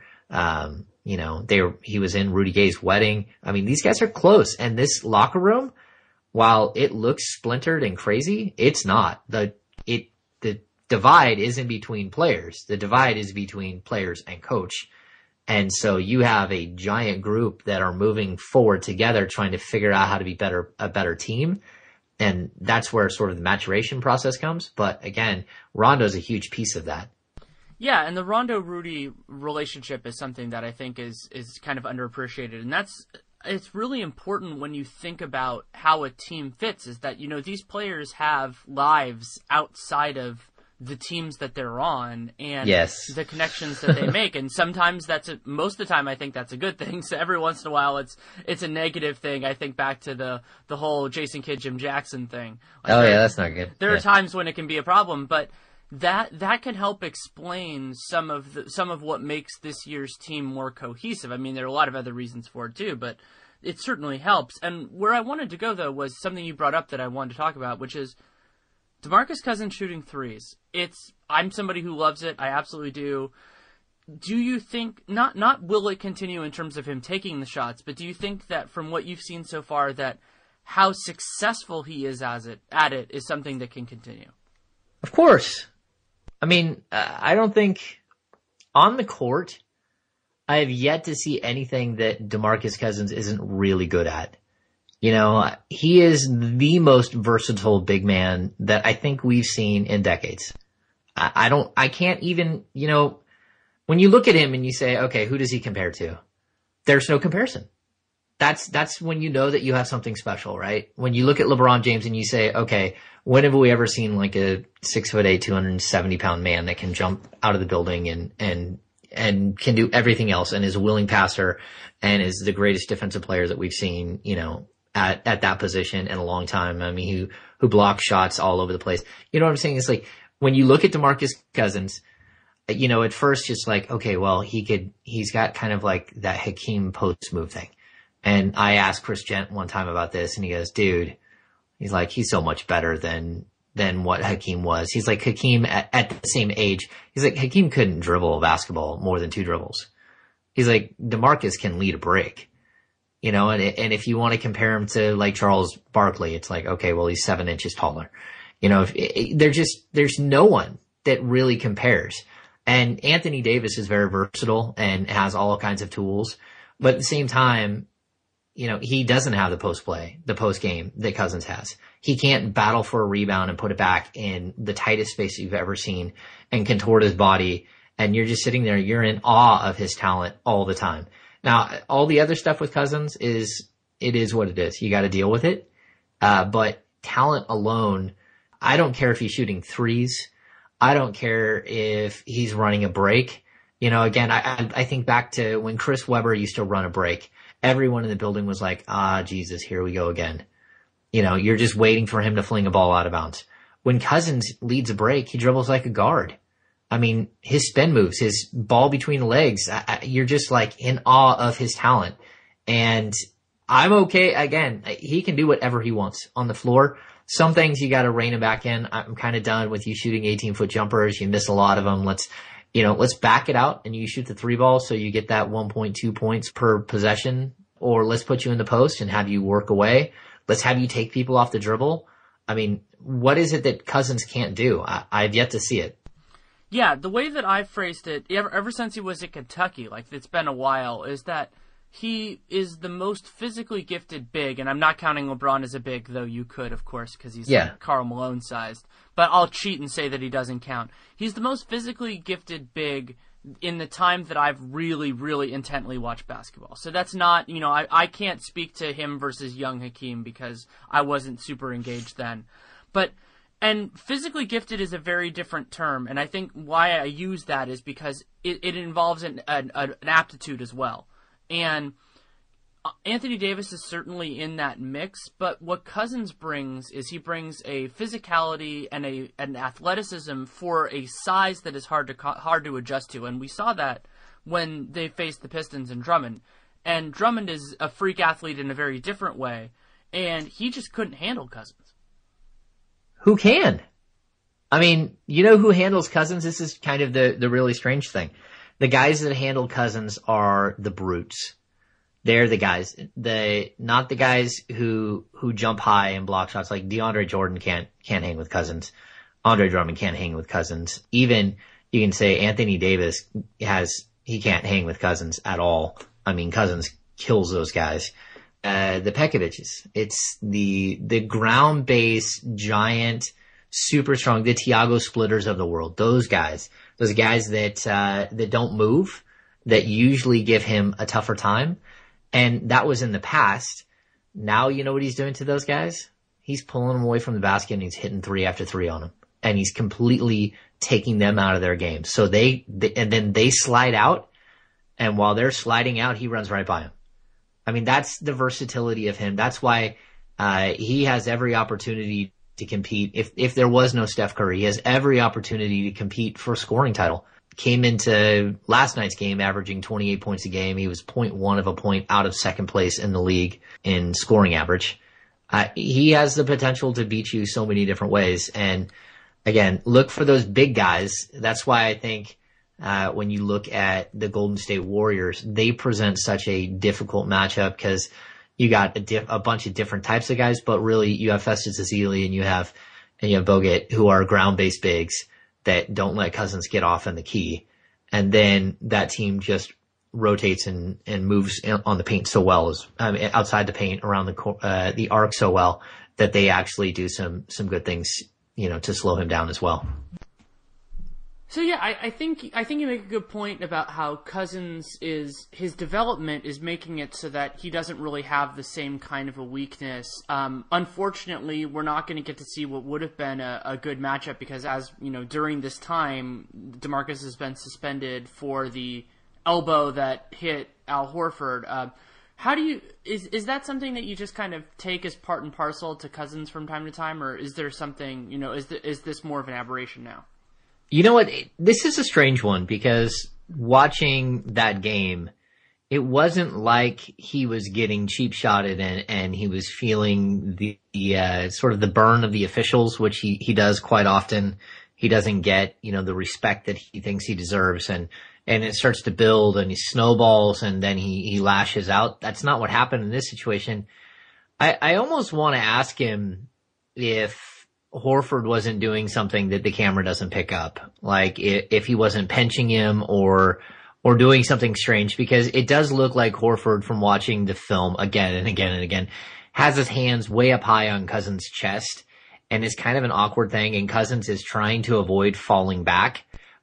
He was in Rudy Gay's wedding. I mean, these guys are close, and this locker room, while it looks splintered and crazy, it's not. The divide isn't between players. The divide is between players and coach. And so you have a giant group that are moving forward together, trying to figure out how to be a better team. And that's where sort of the maturation process comes. But again, Rondo's a huge piece of that. Yeah, and the Rondo-Rudy relationship is something that I think is kind of underappreciated. And it's really important when you think about how a team fits, is that, these players have lives outside of the teams that they're on and yes. the connections that they make. And sometimes most of the time I think that's a good thing. So every once in a while it's a negative thing. I think back to the whole Jason Kidd, Jim Jackson thing. That's not good. There are times when it can be a problem, but that can help explain some of what makes this year's team more cohesive. I mean, there are a lot of other reasons for it too, but it certainly helps. And where I wanted to go, though, was something you brought up that I wanted to talk about, which is DeMarcus Cousins shooting threes. I'm somebody who loves it. I absolutely do. Do you think, not will it continue in terms of him taking the shots, but do you think that from what you've seen so far, that how successful he is at it is something that can continue? Of course. I mean, I don't think on the court, I have yet to see anything that DeMarcus Cousins isn't really good at. He is the most versatile big man that I think we've seen in decades. I can't even, when you look at him and you say, okay, who does he compare to? There's no comparison. That's when you know that you have something special, right? When you look at LeBron James and you say, okay, when have we ever seen like a 6'8", 270-pound man that can jump out of the building and can do everything else and is a willing passer and is the greatest defensive player that we've seen, at that position in a long time. I mean, who blocks shots all over the place. You know what I'm saying? It's like when you look at DeMarcus Cousins, at first just like, okay, well, he's got kind of like that Hakeem post move thing. And I asked Chris Gent one time about this and he goes, dude, he's like, he's so much better than what Hakeem was. He's like Hakeem at the same age. He's like, Hakeem couldn't dribble a basketball more than 2 dribbles. He's like, DeMarcus can lead a break. And if you want to compare him to like Charles Barkley, it's like, okay, well, he's 7 inches taller. There's no one that really compares. And Anthony Davis is very versatile and has all kinds of tools. But at the same time, he doesn't have the post game that Cousins has. He can't battle for a rebound and put it back in the tightest space you've ever seen and contort his body and you're just sitting there, you're in awe of his talent all the time. Now, all the other stuff with Cousins it is what it is. You got to deal with it. But talent alone, I don't care if he's shooting threes. I don't care if he's running a break. You know, again, I think back to when Chris Webber used to run a break. Everyone in the building was like, Jesus, here we go again. You know, you're just waiting for him to fling a ball out of bounds. When Cousins leads a break, he dribbles like a guard. I mean, his spin moves, his ball between the legs, you're just like in awe of his talent. And I'm okay. Again, he can do whatever he wants on the floor. Some things you got to rein him back in. I'm kind of done with you shooting 18-foot jumpers. You miss a lot of them. Let's back it out and you shoot the three ball so you get that 1.2 points per possession, or let's put you in the post and have you work away. Let's have you take people off the dribble. I mean, what is it that Cousins can't do? I've yet to see it. Yeah, the way that I phrased it, ever since he was at Kentucky, like it's been a while, is that he is the most physically gifted big, and I'm not counting LeBron as a big, though you could, of course, because he's like Karl Malone sized. But I'll cheat and say that he doesn't count. He's the most physically gifted big in the time that I've really, really intently watched basketball. So that's not, I can't speak to him versus young Hakeem because I wasn't super engaged then. And physically gifted is a very different term, and I think why I use that is because it involves an aptitude as well. And Anthony Davis is certainly in that mix, but what Cousins brings is he brings a physicality and an athleticism for a size that is hard to adjust to, and we saw that when they faced the Pistons and Drummond. And Drummond is a freak athlete in a very different way, and he just couldn't handle Cousins. Who can? I mean, you know who handles Cousins? This is kind of the really strange thing. The guys that handle Cousins are the brutes. They're the guys, not the guys who jump high and block shots. Like DeAndre Jordan can't hang with Cousins. Andre Drummond can't hang with Cousins. Even you can say Anthony Davis he can't hang with Cousins at all. I mean, Cousins kills those guys. The Pekoviches, it's the ground-based giant, super strong, the Thiago Splitters of the world. Those guys that don't move, that usually give him a tougher time. And that was in the past. Now you know what he's doing to those guys? He's pulling them away from the basket and he's hitting 3 after 3 on them. And he's completely taking them out of their game. So and then they slide out, and while they're sliding out, he runs right by them. I mean, that's the versatility of him. That's why he has every opportunity to compete. If there was no Steph Curry, he has every opportunity to compete for a scoring title. Came into last night's game averaging 28 points a game. He was 0.1 of a point out of second place in the league in scoring average. He has the potential to beat you so many different ways. And again, look for those big guys. That's why I think when you look at the Golden State Warriors, they present such a difficult matchup because you got a bunch of different types of guys, but really you have Festus Ezeli and you have Bogut, who are ground-based bigs that don't let Cousins get off in the key. And then that team just rotates and moves on the paint so well, outside the paint, around the arc so well, that they actually do some good things, to slow him down as well. So yeah, I think you make a good point about how Cousins his development is making it so that he doesn't really have the same kind of a weakness. Unfortunately, we're not going to get to see what would have been a good matchup because, as you know, during this time, DeMarcus has been suspended for the elbow that hit Al Horford. How do you is that something that you just kind of take as part and parcel to Cousins from time to time, or is there something is this more of an aberration now? You know what? This is a strange one because watching that game, it wasn't like he was getting cheap shotted and he was feeling the sort of the burn of the officials, which he does quite often. He doesn't get, the respect that he thinks he deserves, and it starts to build and he snowballs and then he lashes out. That's not what happened in this situation. I almost want to ask him if Horford wasn't doing something that the camera doesn't pick up, like if he wasn't pinching him or doing something strange, because it does look like Horford, from watching the film again and again and again, has his hands way up high on Cousins' chest, and it's kind of an awkward thing, and Cousins is trying to avoid falling back,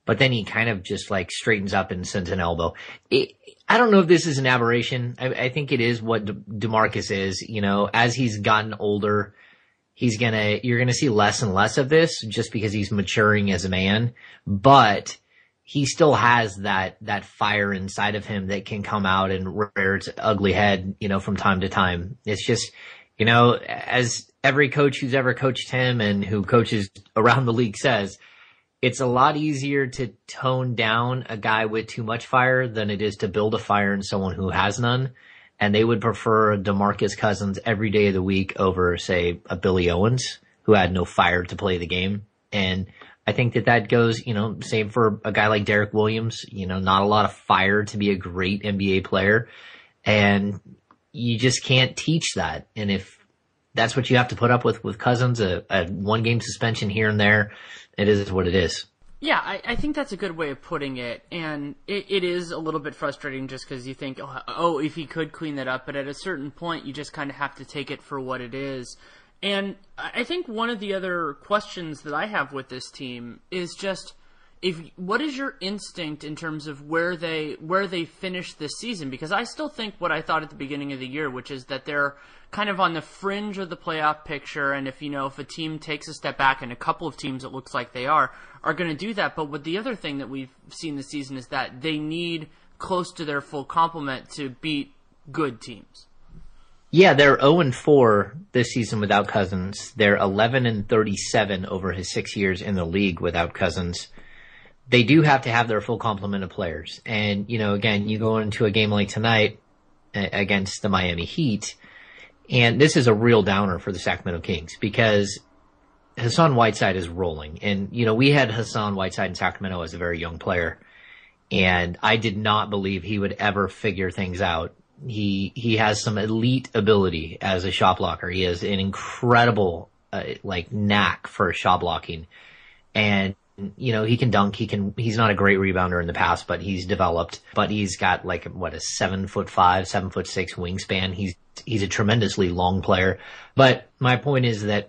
but then he kind of just like straightens up and sends an elbow. I don't know if this is an aberration. I think it is what DeMarcus is. You know, as he's gotten older, you're gonna see less and less of this just because he's maturing as a man, but he still has that fire inside of him that can come out and rear its ugly head, you know, from time to time. It's just, you know, as every coach who's ever coached him and who coaches around the league says, it's a lot easier to tone down a guy with too much fire than it is to build a fire in someone who has none. And they would prefer DeMarcus Cousins every day of the week over, say, a Billy Owens who had no fire to play the game. And I think that goes, you know, same for a guy like Derek Williams, you know, not a lot of fire to be a great NBA player. And you just can't teach that. And if that's what you have to put up with Cousins, a 1-game suspension here and there, it is what it is. Yeah, I think that's a good way of putting it, and it is a little bit frustrating just because you think, oh, if he could clean that up, but at a certain point you just kind of have to take it for what it is. And I think one of the other questions that I have with this team is just, what is your instinct in terms of where they finish this season? Because I still think what I thought at the beginning of the year, which is that they're kind of on the fringe of the playoff picture, and if a team takes a step back, and a couple of teams it looks like they are going to do that. But the other thing that we've seen this season is that they need close to their full complement to beat good teams. Yeah, they're 0-4 this season without Cousins. They're 11-37 over his 6 years in the league without Cousins. They do have to have their full complement of players. And, you know, again, you go into a game like tonight against the Miami Heat, and this is a real downer for the Sacramento Kings because Hassan Whiteside is rolling. And, you know, we had Hassan Whiteside in Sacramento as a very young player, and I did not believe he would ever figure things out. He has some elite ability as a shot blocker. He has an incredible, knack for shot blocking. And, you know, he can dunk. He's not a great rebounder in the past, but he's developed. But he's got a 7'5", 7'6" wingspan. He's a tremendously long player. But my point is that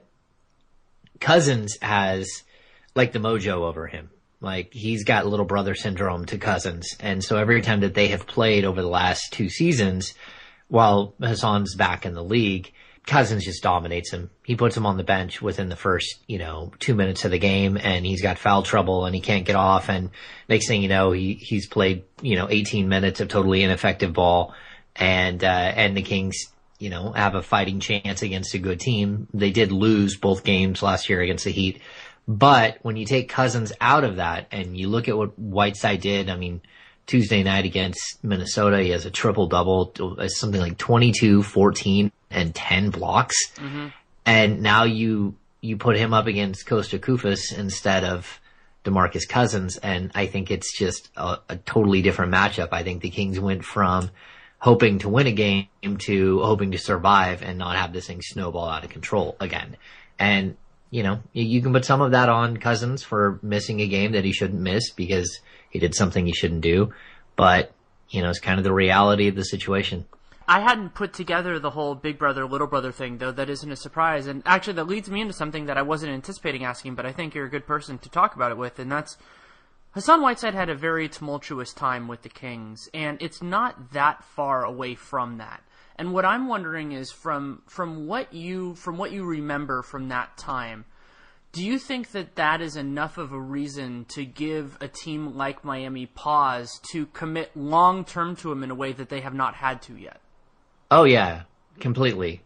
Cousins has the mojo over him. He's got little brother syndrome to Cousins. And so every time that they have played over the last 2 seasons, while Hassan's back in the league, Cousins just dominates him. He puts him on the bench within the first, 2 minutes of the game, and he's got foul trouble and he can't get off. And next thing you know, he's played, 18 minutes of totally ineffective ball. And the Kings, have a fighting chance against a good team. They did lose both games last year against the Heat. But when you take Cousins out of that and you look at what Whiteside did, Tuesday night against Minnesota, he has a triple-double, something like 22, 14, and 10 blocks. Mm-hmm. And now you put him up against Kosta Koufos instead of DeMarcus Cousins, and I think it's just a totally different matchup. I think the Kings went from hoping to win a game to hoping to survive and not have this thing snowball out of control again. And you can put some of that on Cousins for missing a game that he shouldn't miss because he did something he shouldn't do. But, it's kind of the reality of the situation. I hadn't put together the whole big brother, little brother thing, though. That isn't a surprise. And actually, that leads me into something that I wasn't anticipating asking, but I think you're a good person to talk about it with. And that's Hassan Whiteside had a very tumultuous time with the Kings, and it's not that far away from that. And what I'm wondering is from what you remember from that time, do you think that is enough of a reason to give a team like Miami pause to commit long term to him in a way that they have not had to yet? Oh yeah, completely.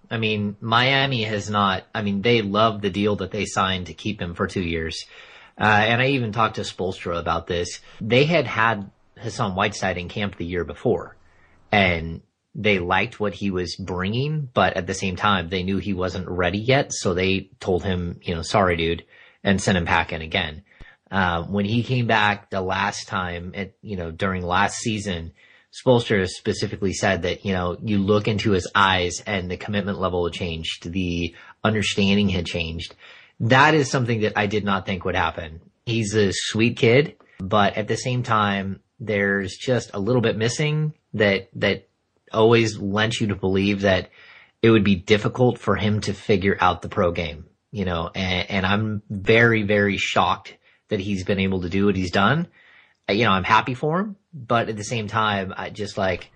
Miami has not. They love the deal that they signed to keep him for 2 years, and I even talked to Spoelstra about this. They had Hassan Whiteside in camp the year before, and they liked what he was bringing, but at the same time, they knew he wasn't ready yet. So they told him, sorry, dude, and sent him packing again. When he came back the last time during last season, Spoelstra specifically said that, you look into his eyes and the commitment level had changed. The understanding had changed. That is something that I did not think would happen. He's a sweet kid, but at the same time, there's just a little bit missing that always lent you to believe that it would be difficult for him to figure out the pro game, and I'm very, very shocked that he's been able to do what he's done. I'm happy for him, but at the same time, I just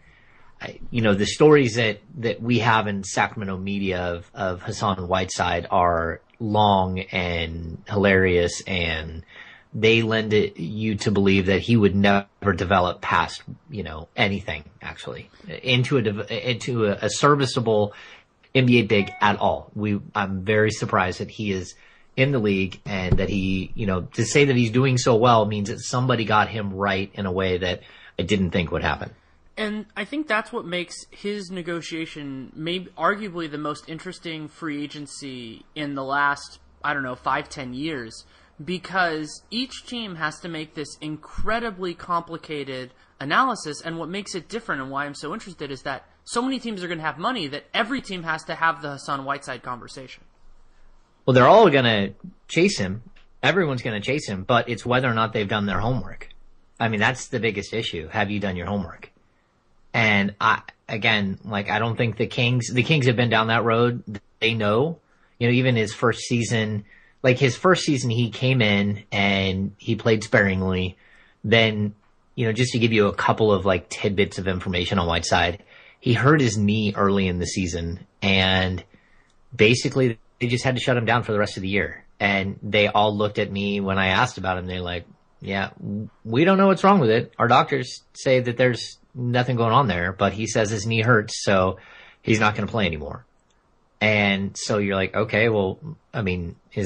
the stories that we have in Sacramento media of Hassan Whiteside are long and hilarious, and they lend you to believe that he would never develop past, anything actually into a serviceable NBA big at all. I'm very surprised that he is in the league, and that he, to say that he's doing so well means that somebody got him right in a way that I didn't think would happen. And I think that's what makes his negotiation maybe arguably the most interesting free agency in the last, 5-10 years, because each team has to make this incredibly complicated analysis. And what makes it different and why I'm so interested is that so many teams are going to have money that every team has to have the Hassan Whiteside conversation. Well, they're all going to chase him. Everyone's going to chase him, but it's whether or not they've done their homework. I mean, that's the biggest issue. Have you done your homework? And I don't think the Kings have been down that road. They know, even his first season, he came in and he played sparingly. Then, just to give you a couple of tidbits of information on Whiteside, he hurt his knee early in the season, and basically they just had to shut him down for the rest of the year. And they all looked at me when I asked about him. They're like, yeah, we don't know what's wrong with it. Our doctors say that there's nothing going on there, but he says his knee hurts, so he's not going to play anymore. And so you're like, okay, well, I mean, do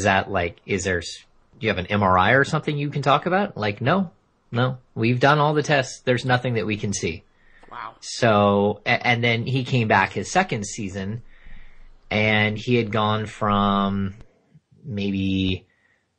you have an MRI or something you can talk about? No, we've done all the tests. There's nothing that we can see. Wow. So, and then he came back his second season, and he had gone from maybe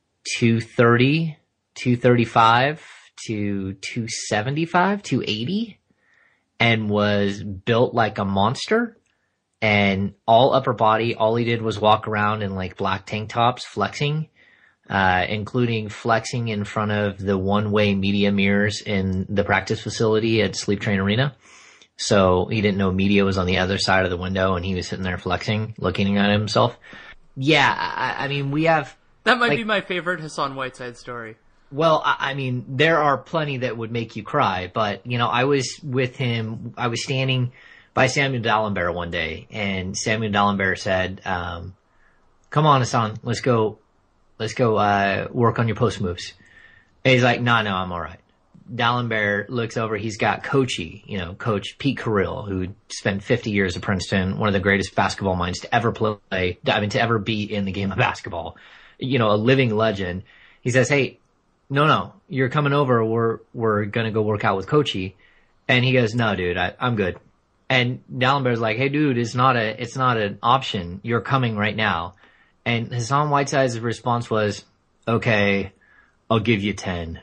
230, 235 to 275, 280, and was built like a monster, and all upper body. All he did was walk around in black tank tops, flexing, including flexing in front of the one-way media mirrors in the practice facility at Sleep Train Arena. So he didn't know media was on the other side of the window, and he was sitting there flexing, looking at himself. Yeah, I mean, we have... That might be my favorite Hassan Whiteside story. Well, I mean, there are plenty that would make you cry, but, I was with him, I was standing by Samuel Dalembert one day, and Samuel Dalembert said, come on, Hassan, let's go work on your post moves. And he's like, no, I'm all right. Dalembert looks over, he's got Coachy, Coach Pete Carril, who spent 50 years at Princeton, one of the greatest basketball minds to ever play, to ever be in the game of basketball, a living legend. He says, hey, no, you're coming over, we're gonna go work out with Coachy. And he goes, no, dude, I'm good. And Dalenbert's like, hey, dude, it's not an option. You're coming right now. And Hassan Whiteside's response was, okay, I'll give you 10.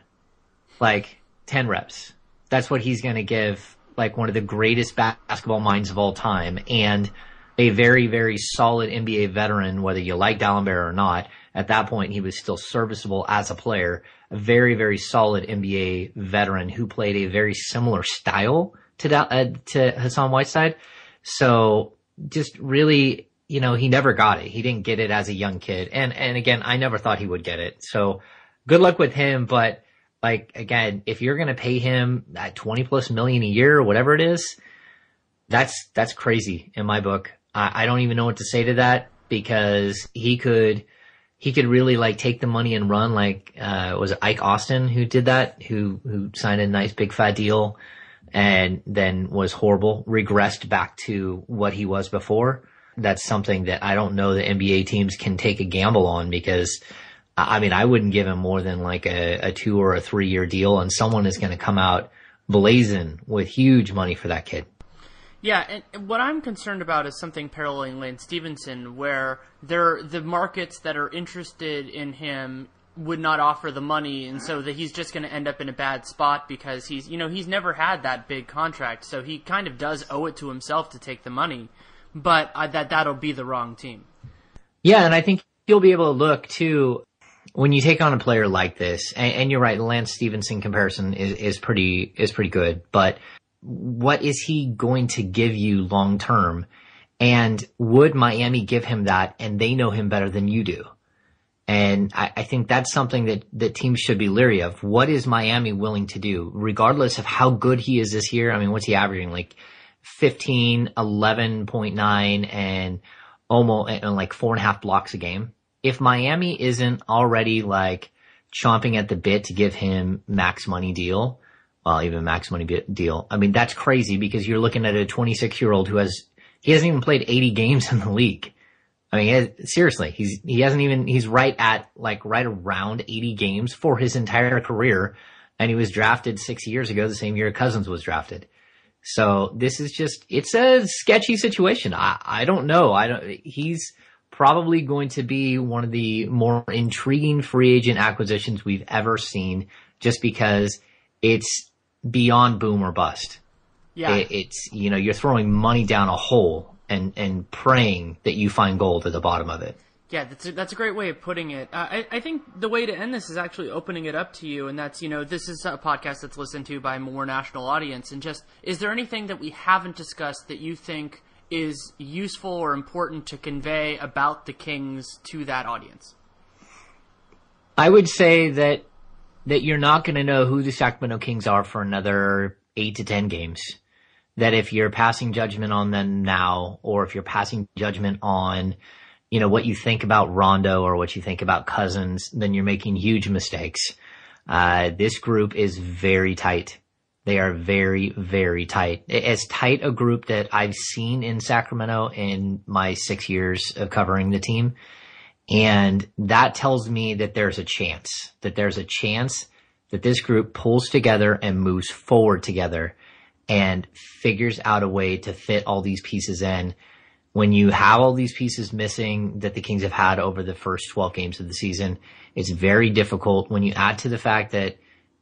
10 reps. That's what he's going to give, one of the greatest basketball minds of all time, and a very, very solid NBA veteran, whether you like Dalembert or not. At that point, he was still serviceable as a player, a very, very solid NBA veteran who played a very similar style to Hassan Whiteside. So just really, he never got it. He didn't get it as a young kid. And again, I never thought he would get it. So good luck with him, but again, if you're going to pay him that 20 plus million a year or whatever it is, that's crazy in my book. I don't even know what to say to that, because he could really take the money and run was it Ike Austin who did that, who signed a nice big fat deal and then was horrible, regressed back to what he was before. That's something that I don't know the NBA teams can take a gamble on, because I wouldn't give him more than a 2 or a 3 year deal, and someone is going to come out blazing with huge money for that kid. Yeah, and what I'm concerned about is something paralleling Lane Stevenson, where the markets that are interested in him would not offer the money, and so that he's just going to end up in a bad spot because he's never had that big contract, so he kind of does owe it to himself to take the money, but that'll be the wrong team. Yeah, and I think you'll be able to look too when you take on a player like this, and you're right, the Lance Stevenson comparison is pretty good, but what is he going to give you long term? And would Miami give him that, and they know him better than you do? And I think that's something that teams should be leery of. What is Miami willing to do, regardless of how good he is this year? I mean, what's he averaging? Like 15, 11.9 and almost and like 4.5 blocks a game. If Miami isn't already like chomping at the bit to give him max money deal, well, even max money deal, I mean, that's crazy because you're looking at a 26-year-old he hasn't even played 80 games in the league. I mean, seriously, he's right around 80 games for his entire career. And he was drafted 6 years ago, the same year Cousins was drafted. So this is it's a sketchy situation. I don't know. He's probably going to be one of the more intriguing free agent acquisitions we've ever seen just because it's beyond boom or bust. Yeah. It's, you're throwing money down a hole and praying that you find gold at the bottom of it. Yeah, that's a great way of putting it. I think the way to end this is actually opening it up to you, and that's, this is a podcast that's listened to by a more national audience, and just, is there anything that we haven't discussed that you think is useful or important to convey about the Kings to that audience? I would say that you're not going to know who the Sacramento Kings are for another 8 to 10 games. That if you're passing judgment on them now, or if you're passing judgment on, what you think about Rondo or what you think about Cousins, then you're making huge mistakes. This group is very tight. They are very, very tight. As tight a group that I've seen in Sacramento in my 6 years of covering the team. And that tells me that there's a chance that this group pulls together and moves forward together and figures out a way to fit all these pieces in. When you have all these pieces missing that the Kings have had over the first 12 games of the season, it's very difficult. When you add to the fact that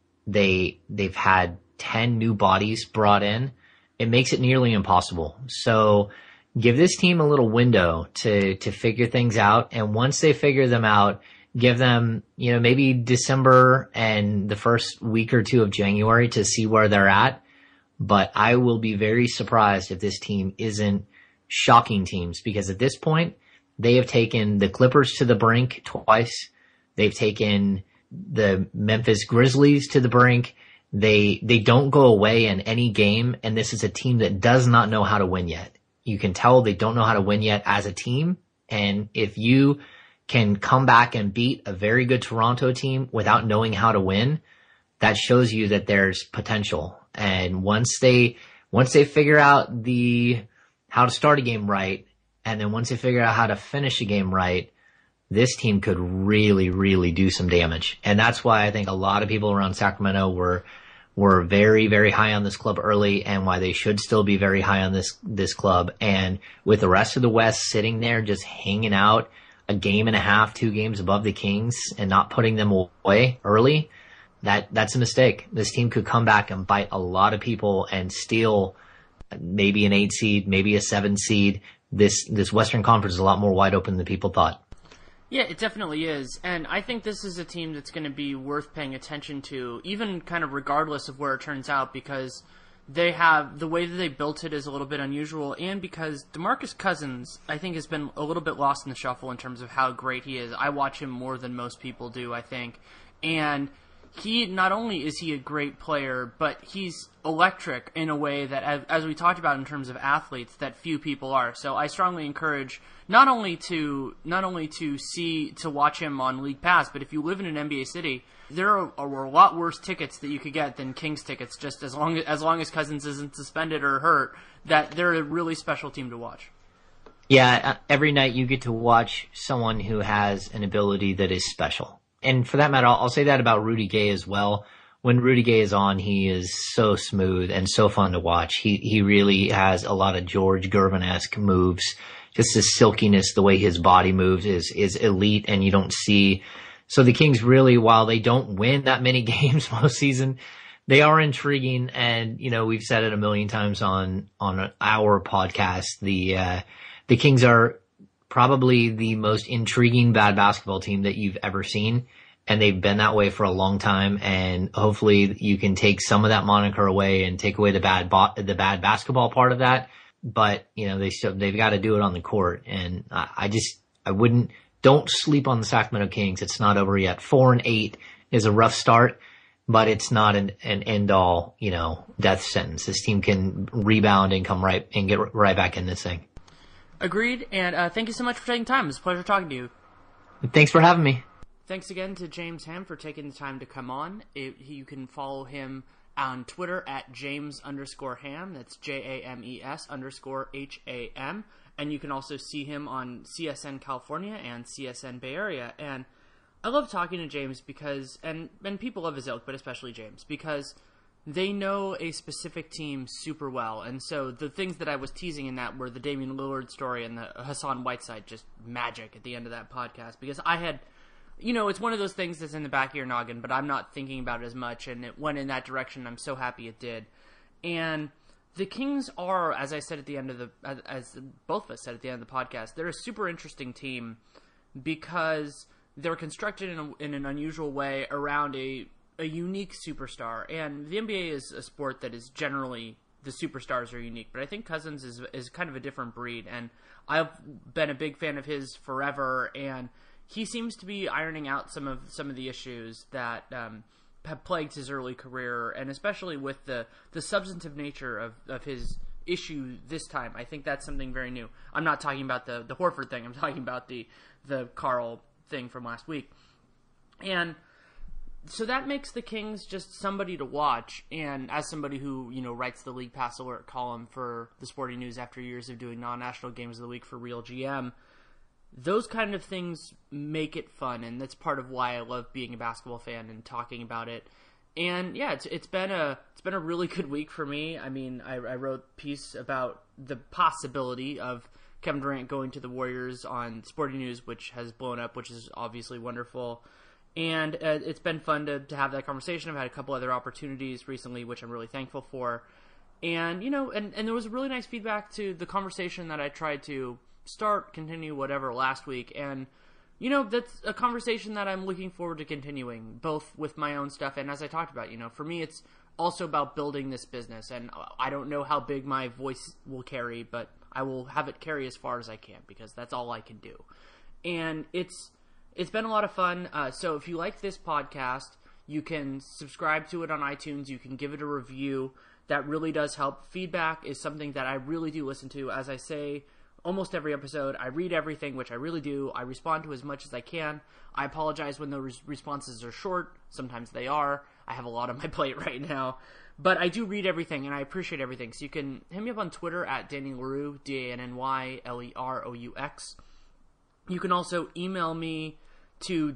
they've had 10 new bodies brought in, it makes it nearly impossible. So give this team a little window to figure things out. And once they figure them out, give them, maybe December and the first week or two of January to see where they're at. But I will be very surprised if this team isn't shocking teams, because at this point, they have taken the Clippers to the brink twice. They've taken the Memphis Grizzlies to the brink. They don't go away in any game, and this is a team that does not know how to win yet. You can tell they don't know how to win yet as a team, and if you can come back and beat a very good Toronto team without knowing how to win, that shows you that there's potential. And once they figure out how to start a game right, and then once they figure out how to finish a game right, this team could really, really do some damage. And that's why I think a lot of people around Sacramento were very, very high on this club early, and why they should still be very high on this club. And with the rest of the West sitting there just hanging out a game and a half, 2 games above the Kings and not putting them away early, that's a mistake. This team could come back and bite a lot of people and steal maybe an 8 seed, maybe a 7 seed. This Western Conference is a lot more wide open than people thought. Yeah, it definitely is. And I think this is a team that's going to be worth paying attention to, even kind of regardless of where it turns out, because they have, the way that they built it is a little bit unusual, and because DeMarcus Cousins, I think, has been a little bit lost in the shuffle in terms of how great he is. I watch him more than most people do, I think. And he, not only is he a great player, but he's electric in a way that, as we talked about in terms of athletes, that few people are. So I strongly encourage not only to watch him on League Pass, but if you live in an NBA city, there are a lot worse tickets that you could get than Kings tickets. Just as long as Cousins isn't suspended or hurt, that they're a really special team to watch. Yeah, every night you get to watch someone who has an ability that is special. And for that matter, I'll say that about Rudy Gay as well. When Rudy Gay is on, he is so smooth and so fun to watch. He really has a lot of George Gervin-esque moves. Just his silkiness, the way his body moves is elite, and you don't see. So the Kings really, while they don't win that many games most season, they are intriguing. And, we've said it a million times on our podcast. The Kings are probably the most intriguing bad basketball team that you've ever seen. And they've been that way for a long time. And hopefully you can take some of that moniker away and take away the bad basketball part of that. But, they've got to do it on the court. And I wouldn't don't sleep on the Sacramento Kings. It's not over yet. 4-8 is a rough start, but it's not an end all, death sentence. This team can rebound and come right and get right back in this thing. Agreed, and thank you so much for taking time. It was a pleasure talking to you. Thanks for having me. Thanks again to James Ham for taking the time to come on. You can follow him on Twitter at James_Ham. That's JAMES_HAM. And you can also see him on CSN California and CSN Bay Area. And I love talking to James because, and people of his ilk, but especially James, because they know a specific team super well. And so the things that I was teasing in that were the Damian Lillard story and the Hassan Whiteside, just magic at the end of that podcast. Because I had, it's one of those things that's in the back of your noggin, but I'm not thinking about it as much. And it went in that direction. I'm so happy it did. And the Kings are, as I said at the end of as both of us said at the end of the podcast, they're a super interesting team because they're constructed in an unusual way around a unique superstar. And the NBA is a sport that is generally, the superstars are unique, but I think Cousins is kind of a different breed. And I've been a big fan of his forever, and he seems to be ironing out some of the issues that have plagued his early career, and especially with the substantive nature of his issue this time. I think that's something very new. I'm not talking about the Horford thing. I'm talking about the Carl thing from last week. And so that makes the Kings just somebody to watch. And as somebody who, writes the League Pass Alert column for the Sporting News after years of doing non-national games of the week for Real GM, those kind of things make it fun, and that's part of why I love being a basketball fan and talking about it. And yeah, it's been a really good week for me. I mean, I wrote a piece about the possibility of Kevin Durant going to the Warriors on Sporting News, which has blown up, which is obviously wonderful. And it's been fun to have that conversation. I've had a couple other opportunities recently, which I'm really thankful for. And and there was really nice feedback to the conversation that I tried to continue, whatever, last week. And, that's a conversation that I'm looking forward to continuing, both with my own stuff and as I talked about, for me, it's also about building this business. And I don't know how big my voice will carry, but I will have it carry as far as I can, because that's all I can do. And it's been a lot of fun. So if you like this podcast, you can subscribe to it on iTunes. You can give it a review. That really does help. Feedback is something that I really do listen to. As I say, almost every episode, I read everything, which I really do. I respond to as much as I can. I apologize when those responses are short. Sometimes they are. I have a lot on my plate right now. But I do read everything, and I appreciate everything. So you can hit me up on Twitter at Danny Leroux, DANNYLEROUX. You can also email me to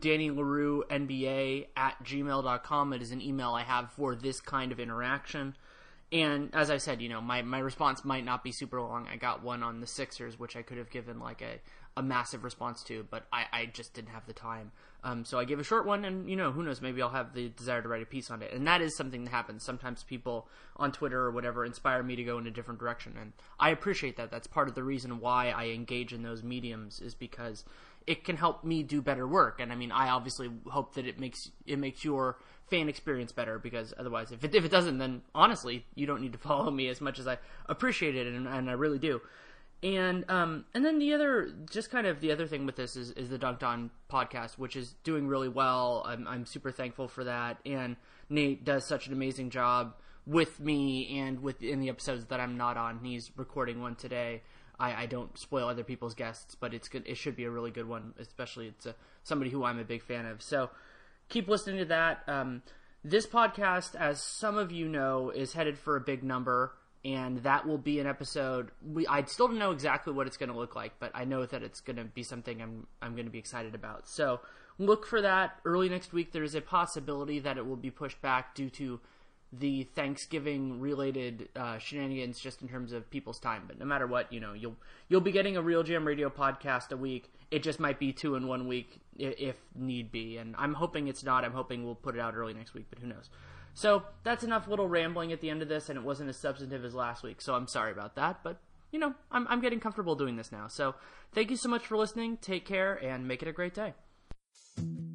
DannyLarouxNBA@gmail.com. It is an email I have for this kind of interaction. And as I said, my response might not be super long. I got one on the Sixers, which I could have given like a massive response to, but I just didn't have the time. So I gave a short one, and who knows, maybe I'll have the desire to write a piece on it. And that is something that happens. Sometimes people on Twitter or whatever inspire me to go in a different direction, and I appreciate that. That's part of the reason why I engage in those mediums, is because it can help me do better work. And I mean, I obviously hope that it makes your fan experience better, because otherwise, if it doesn't, then honestly, you don't need to follow me as much as I appreciate it, and I really do. And then the other thing with this is the Dunked On podcast, which is doing really well. I'm super thankful for that, and Nate does such an amazing job with me and in the episodes that I'm not on. He's recording one today. I don't spoil other people's guests, but it's good. It should be a really good one, especially it's somebody who I'm a big fan of. So keep listening to that. This podcast, as some of you know, is headed for a big number, and that will be an episode. I still don't know exactly what it's going to look like, but I know that it's going to be something I'm going to be excited about. So look for that early next week. There is a possibility that it will be pushed back due to the Thanksgiving-related shenanigans, just in terms of people's time. But no matter what, you'll be getting a Real Jam Radio podcast a week. It just might be 2 in 1 week if need be. And I'm hoping it's not. I'm hoping we'll put it out early next week, but who knows. So that's enough little rambling at the end of this, and it wasn't as substantive as last week. So I'm sorry about that. But, I'm getting comfortable doing this now. So thank you so much for listening. Take care, and make it a great day.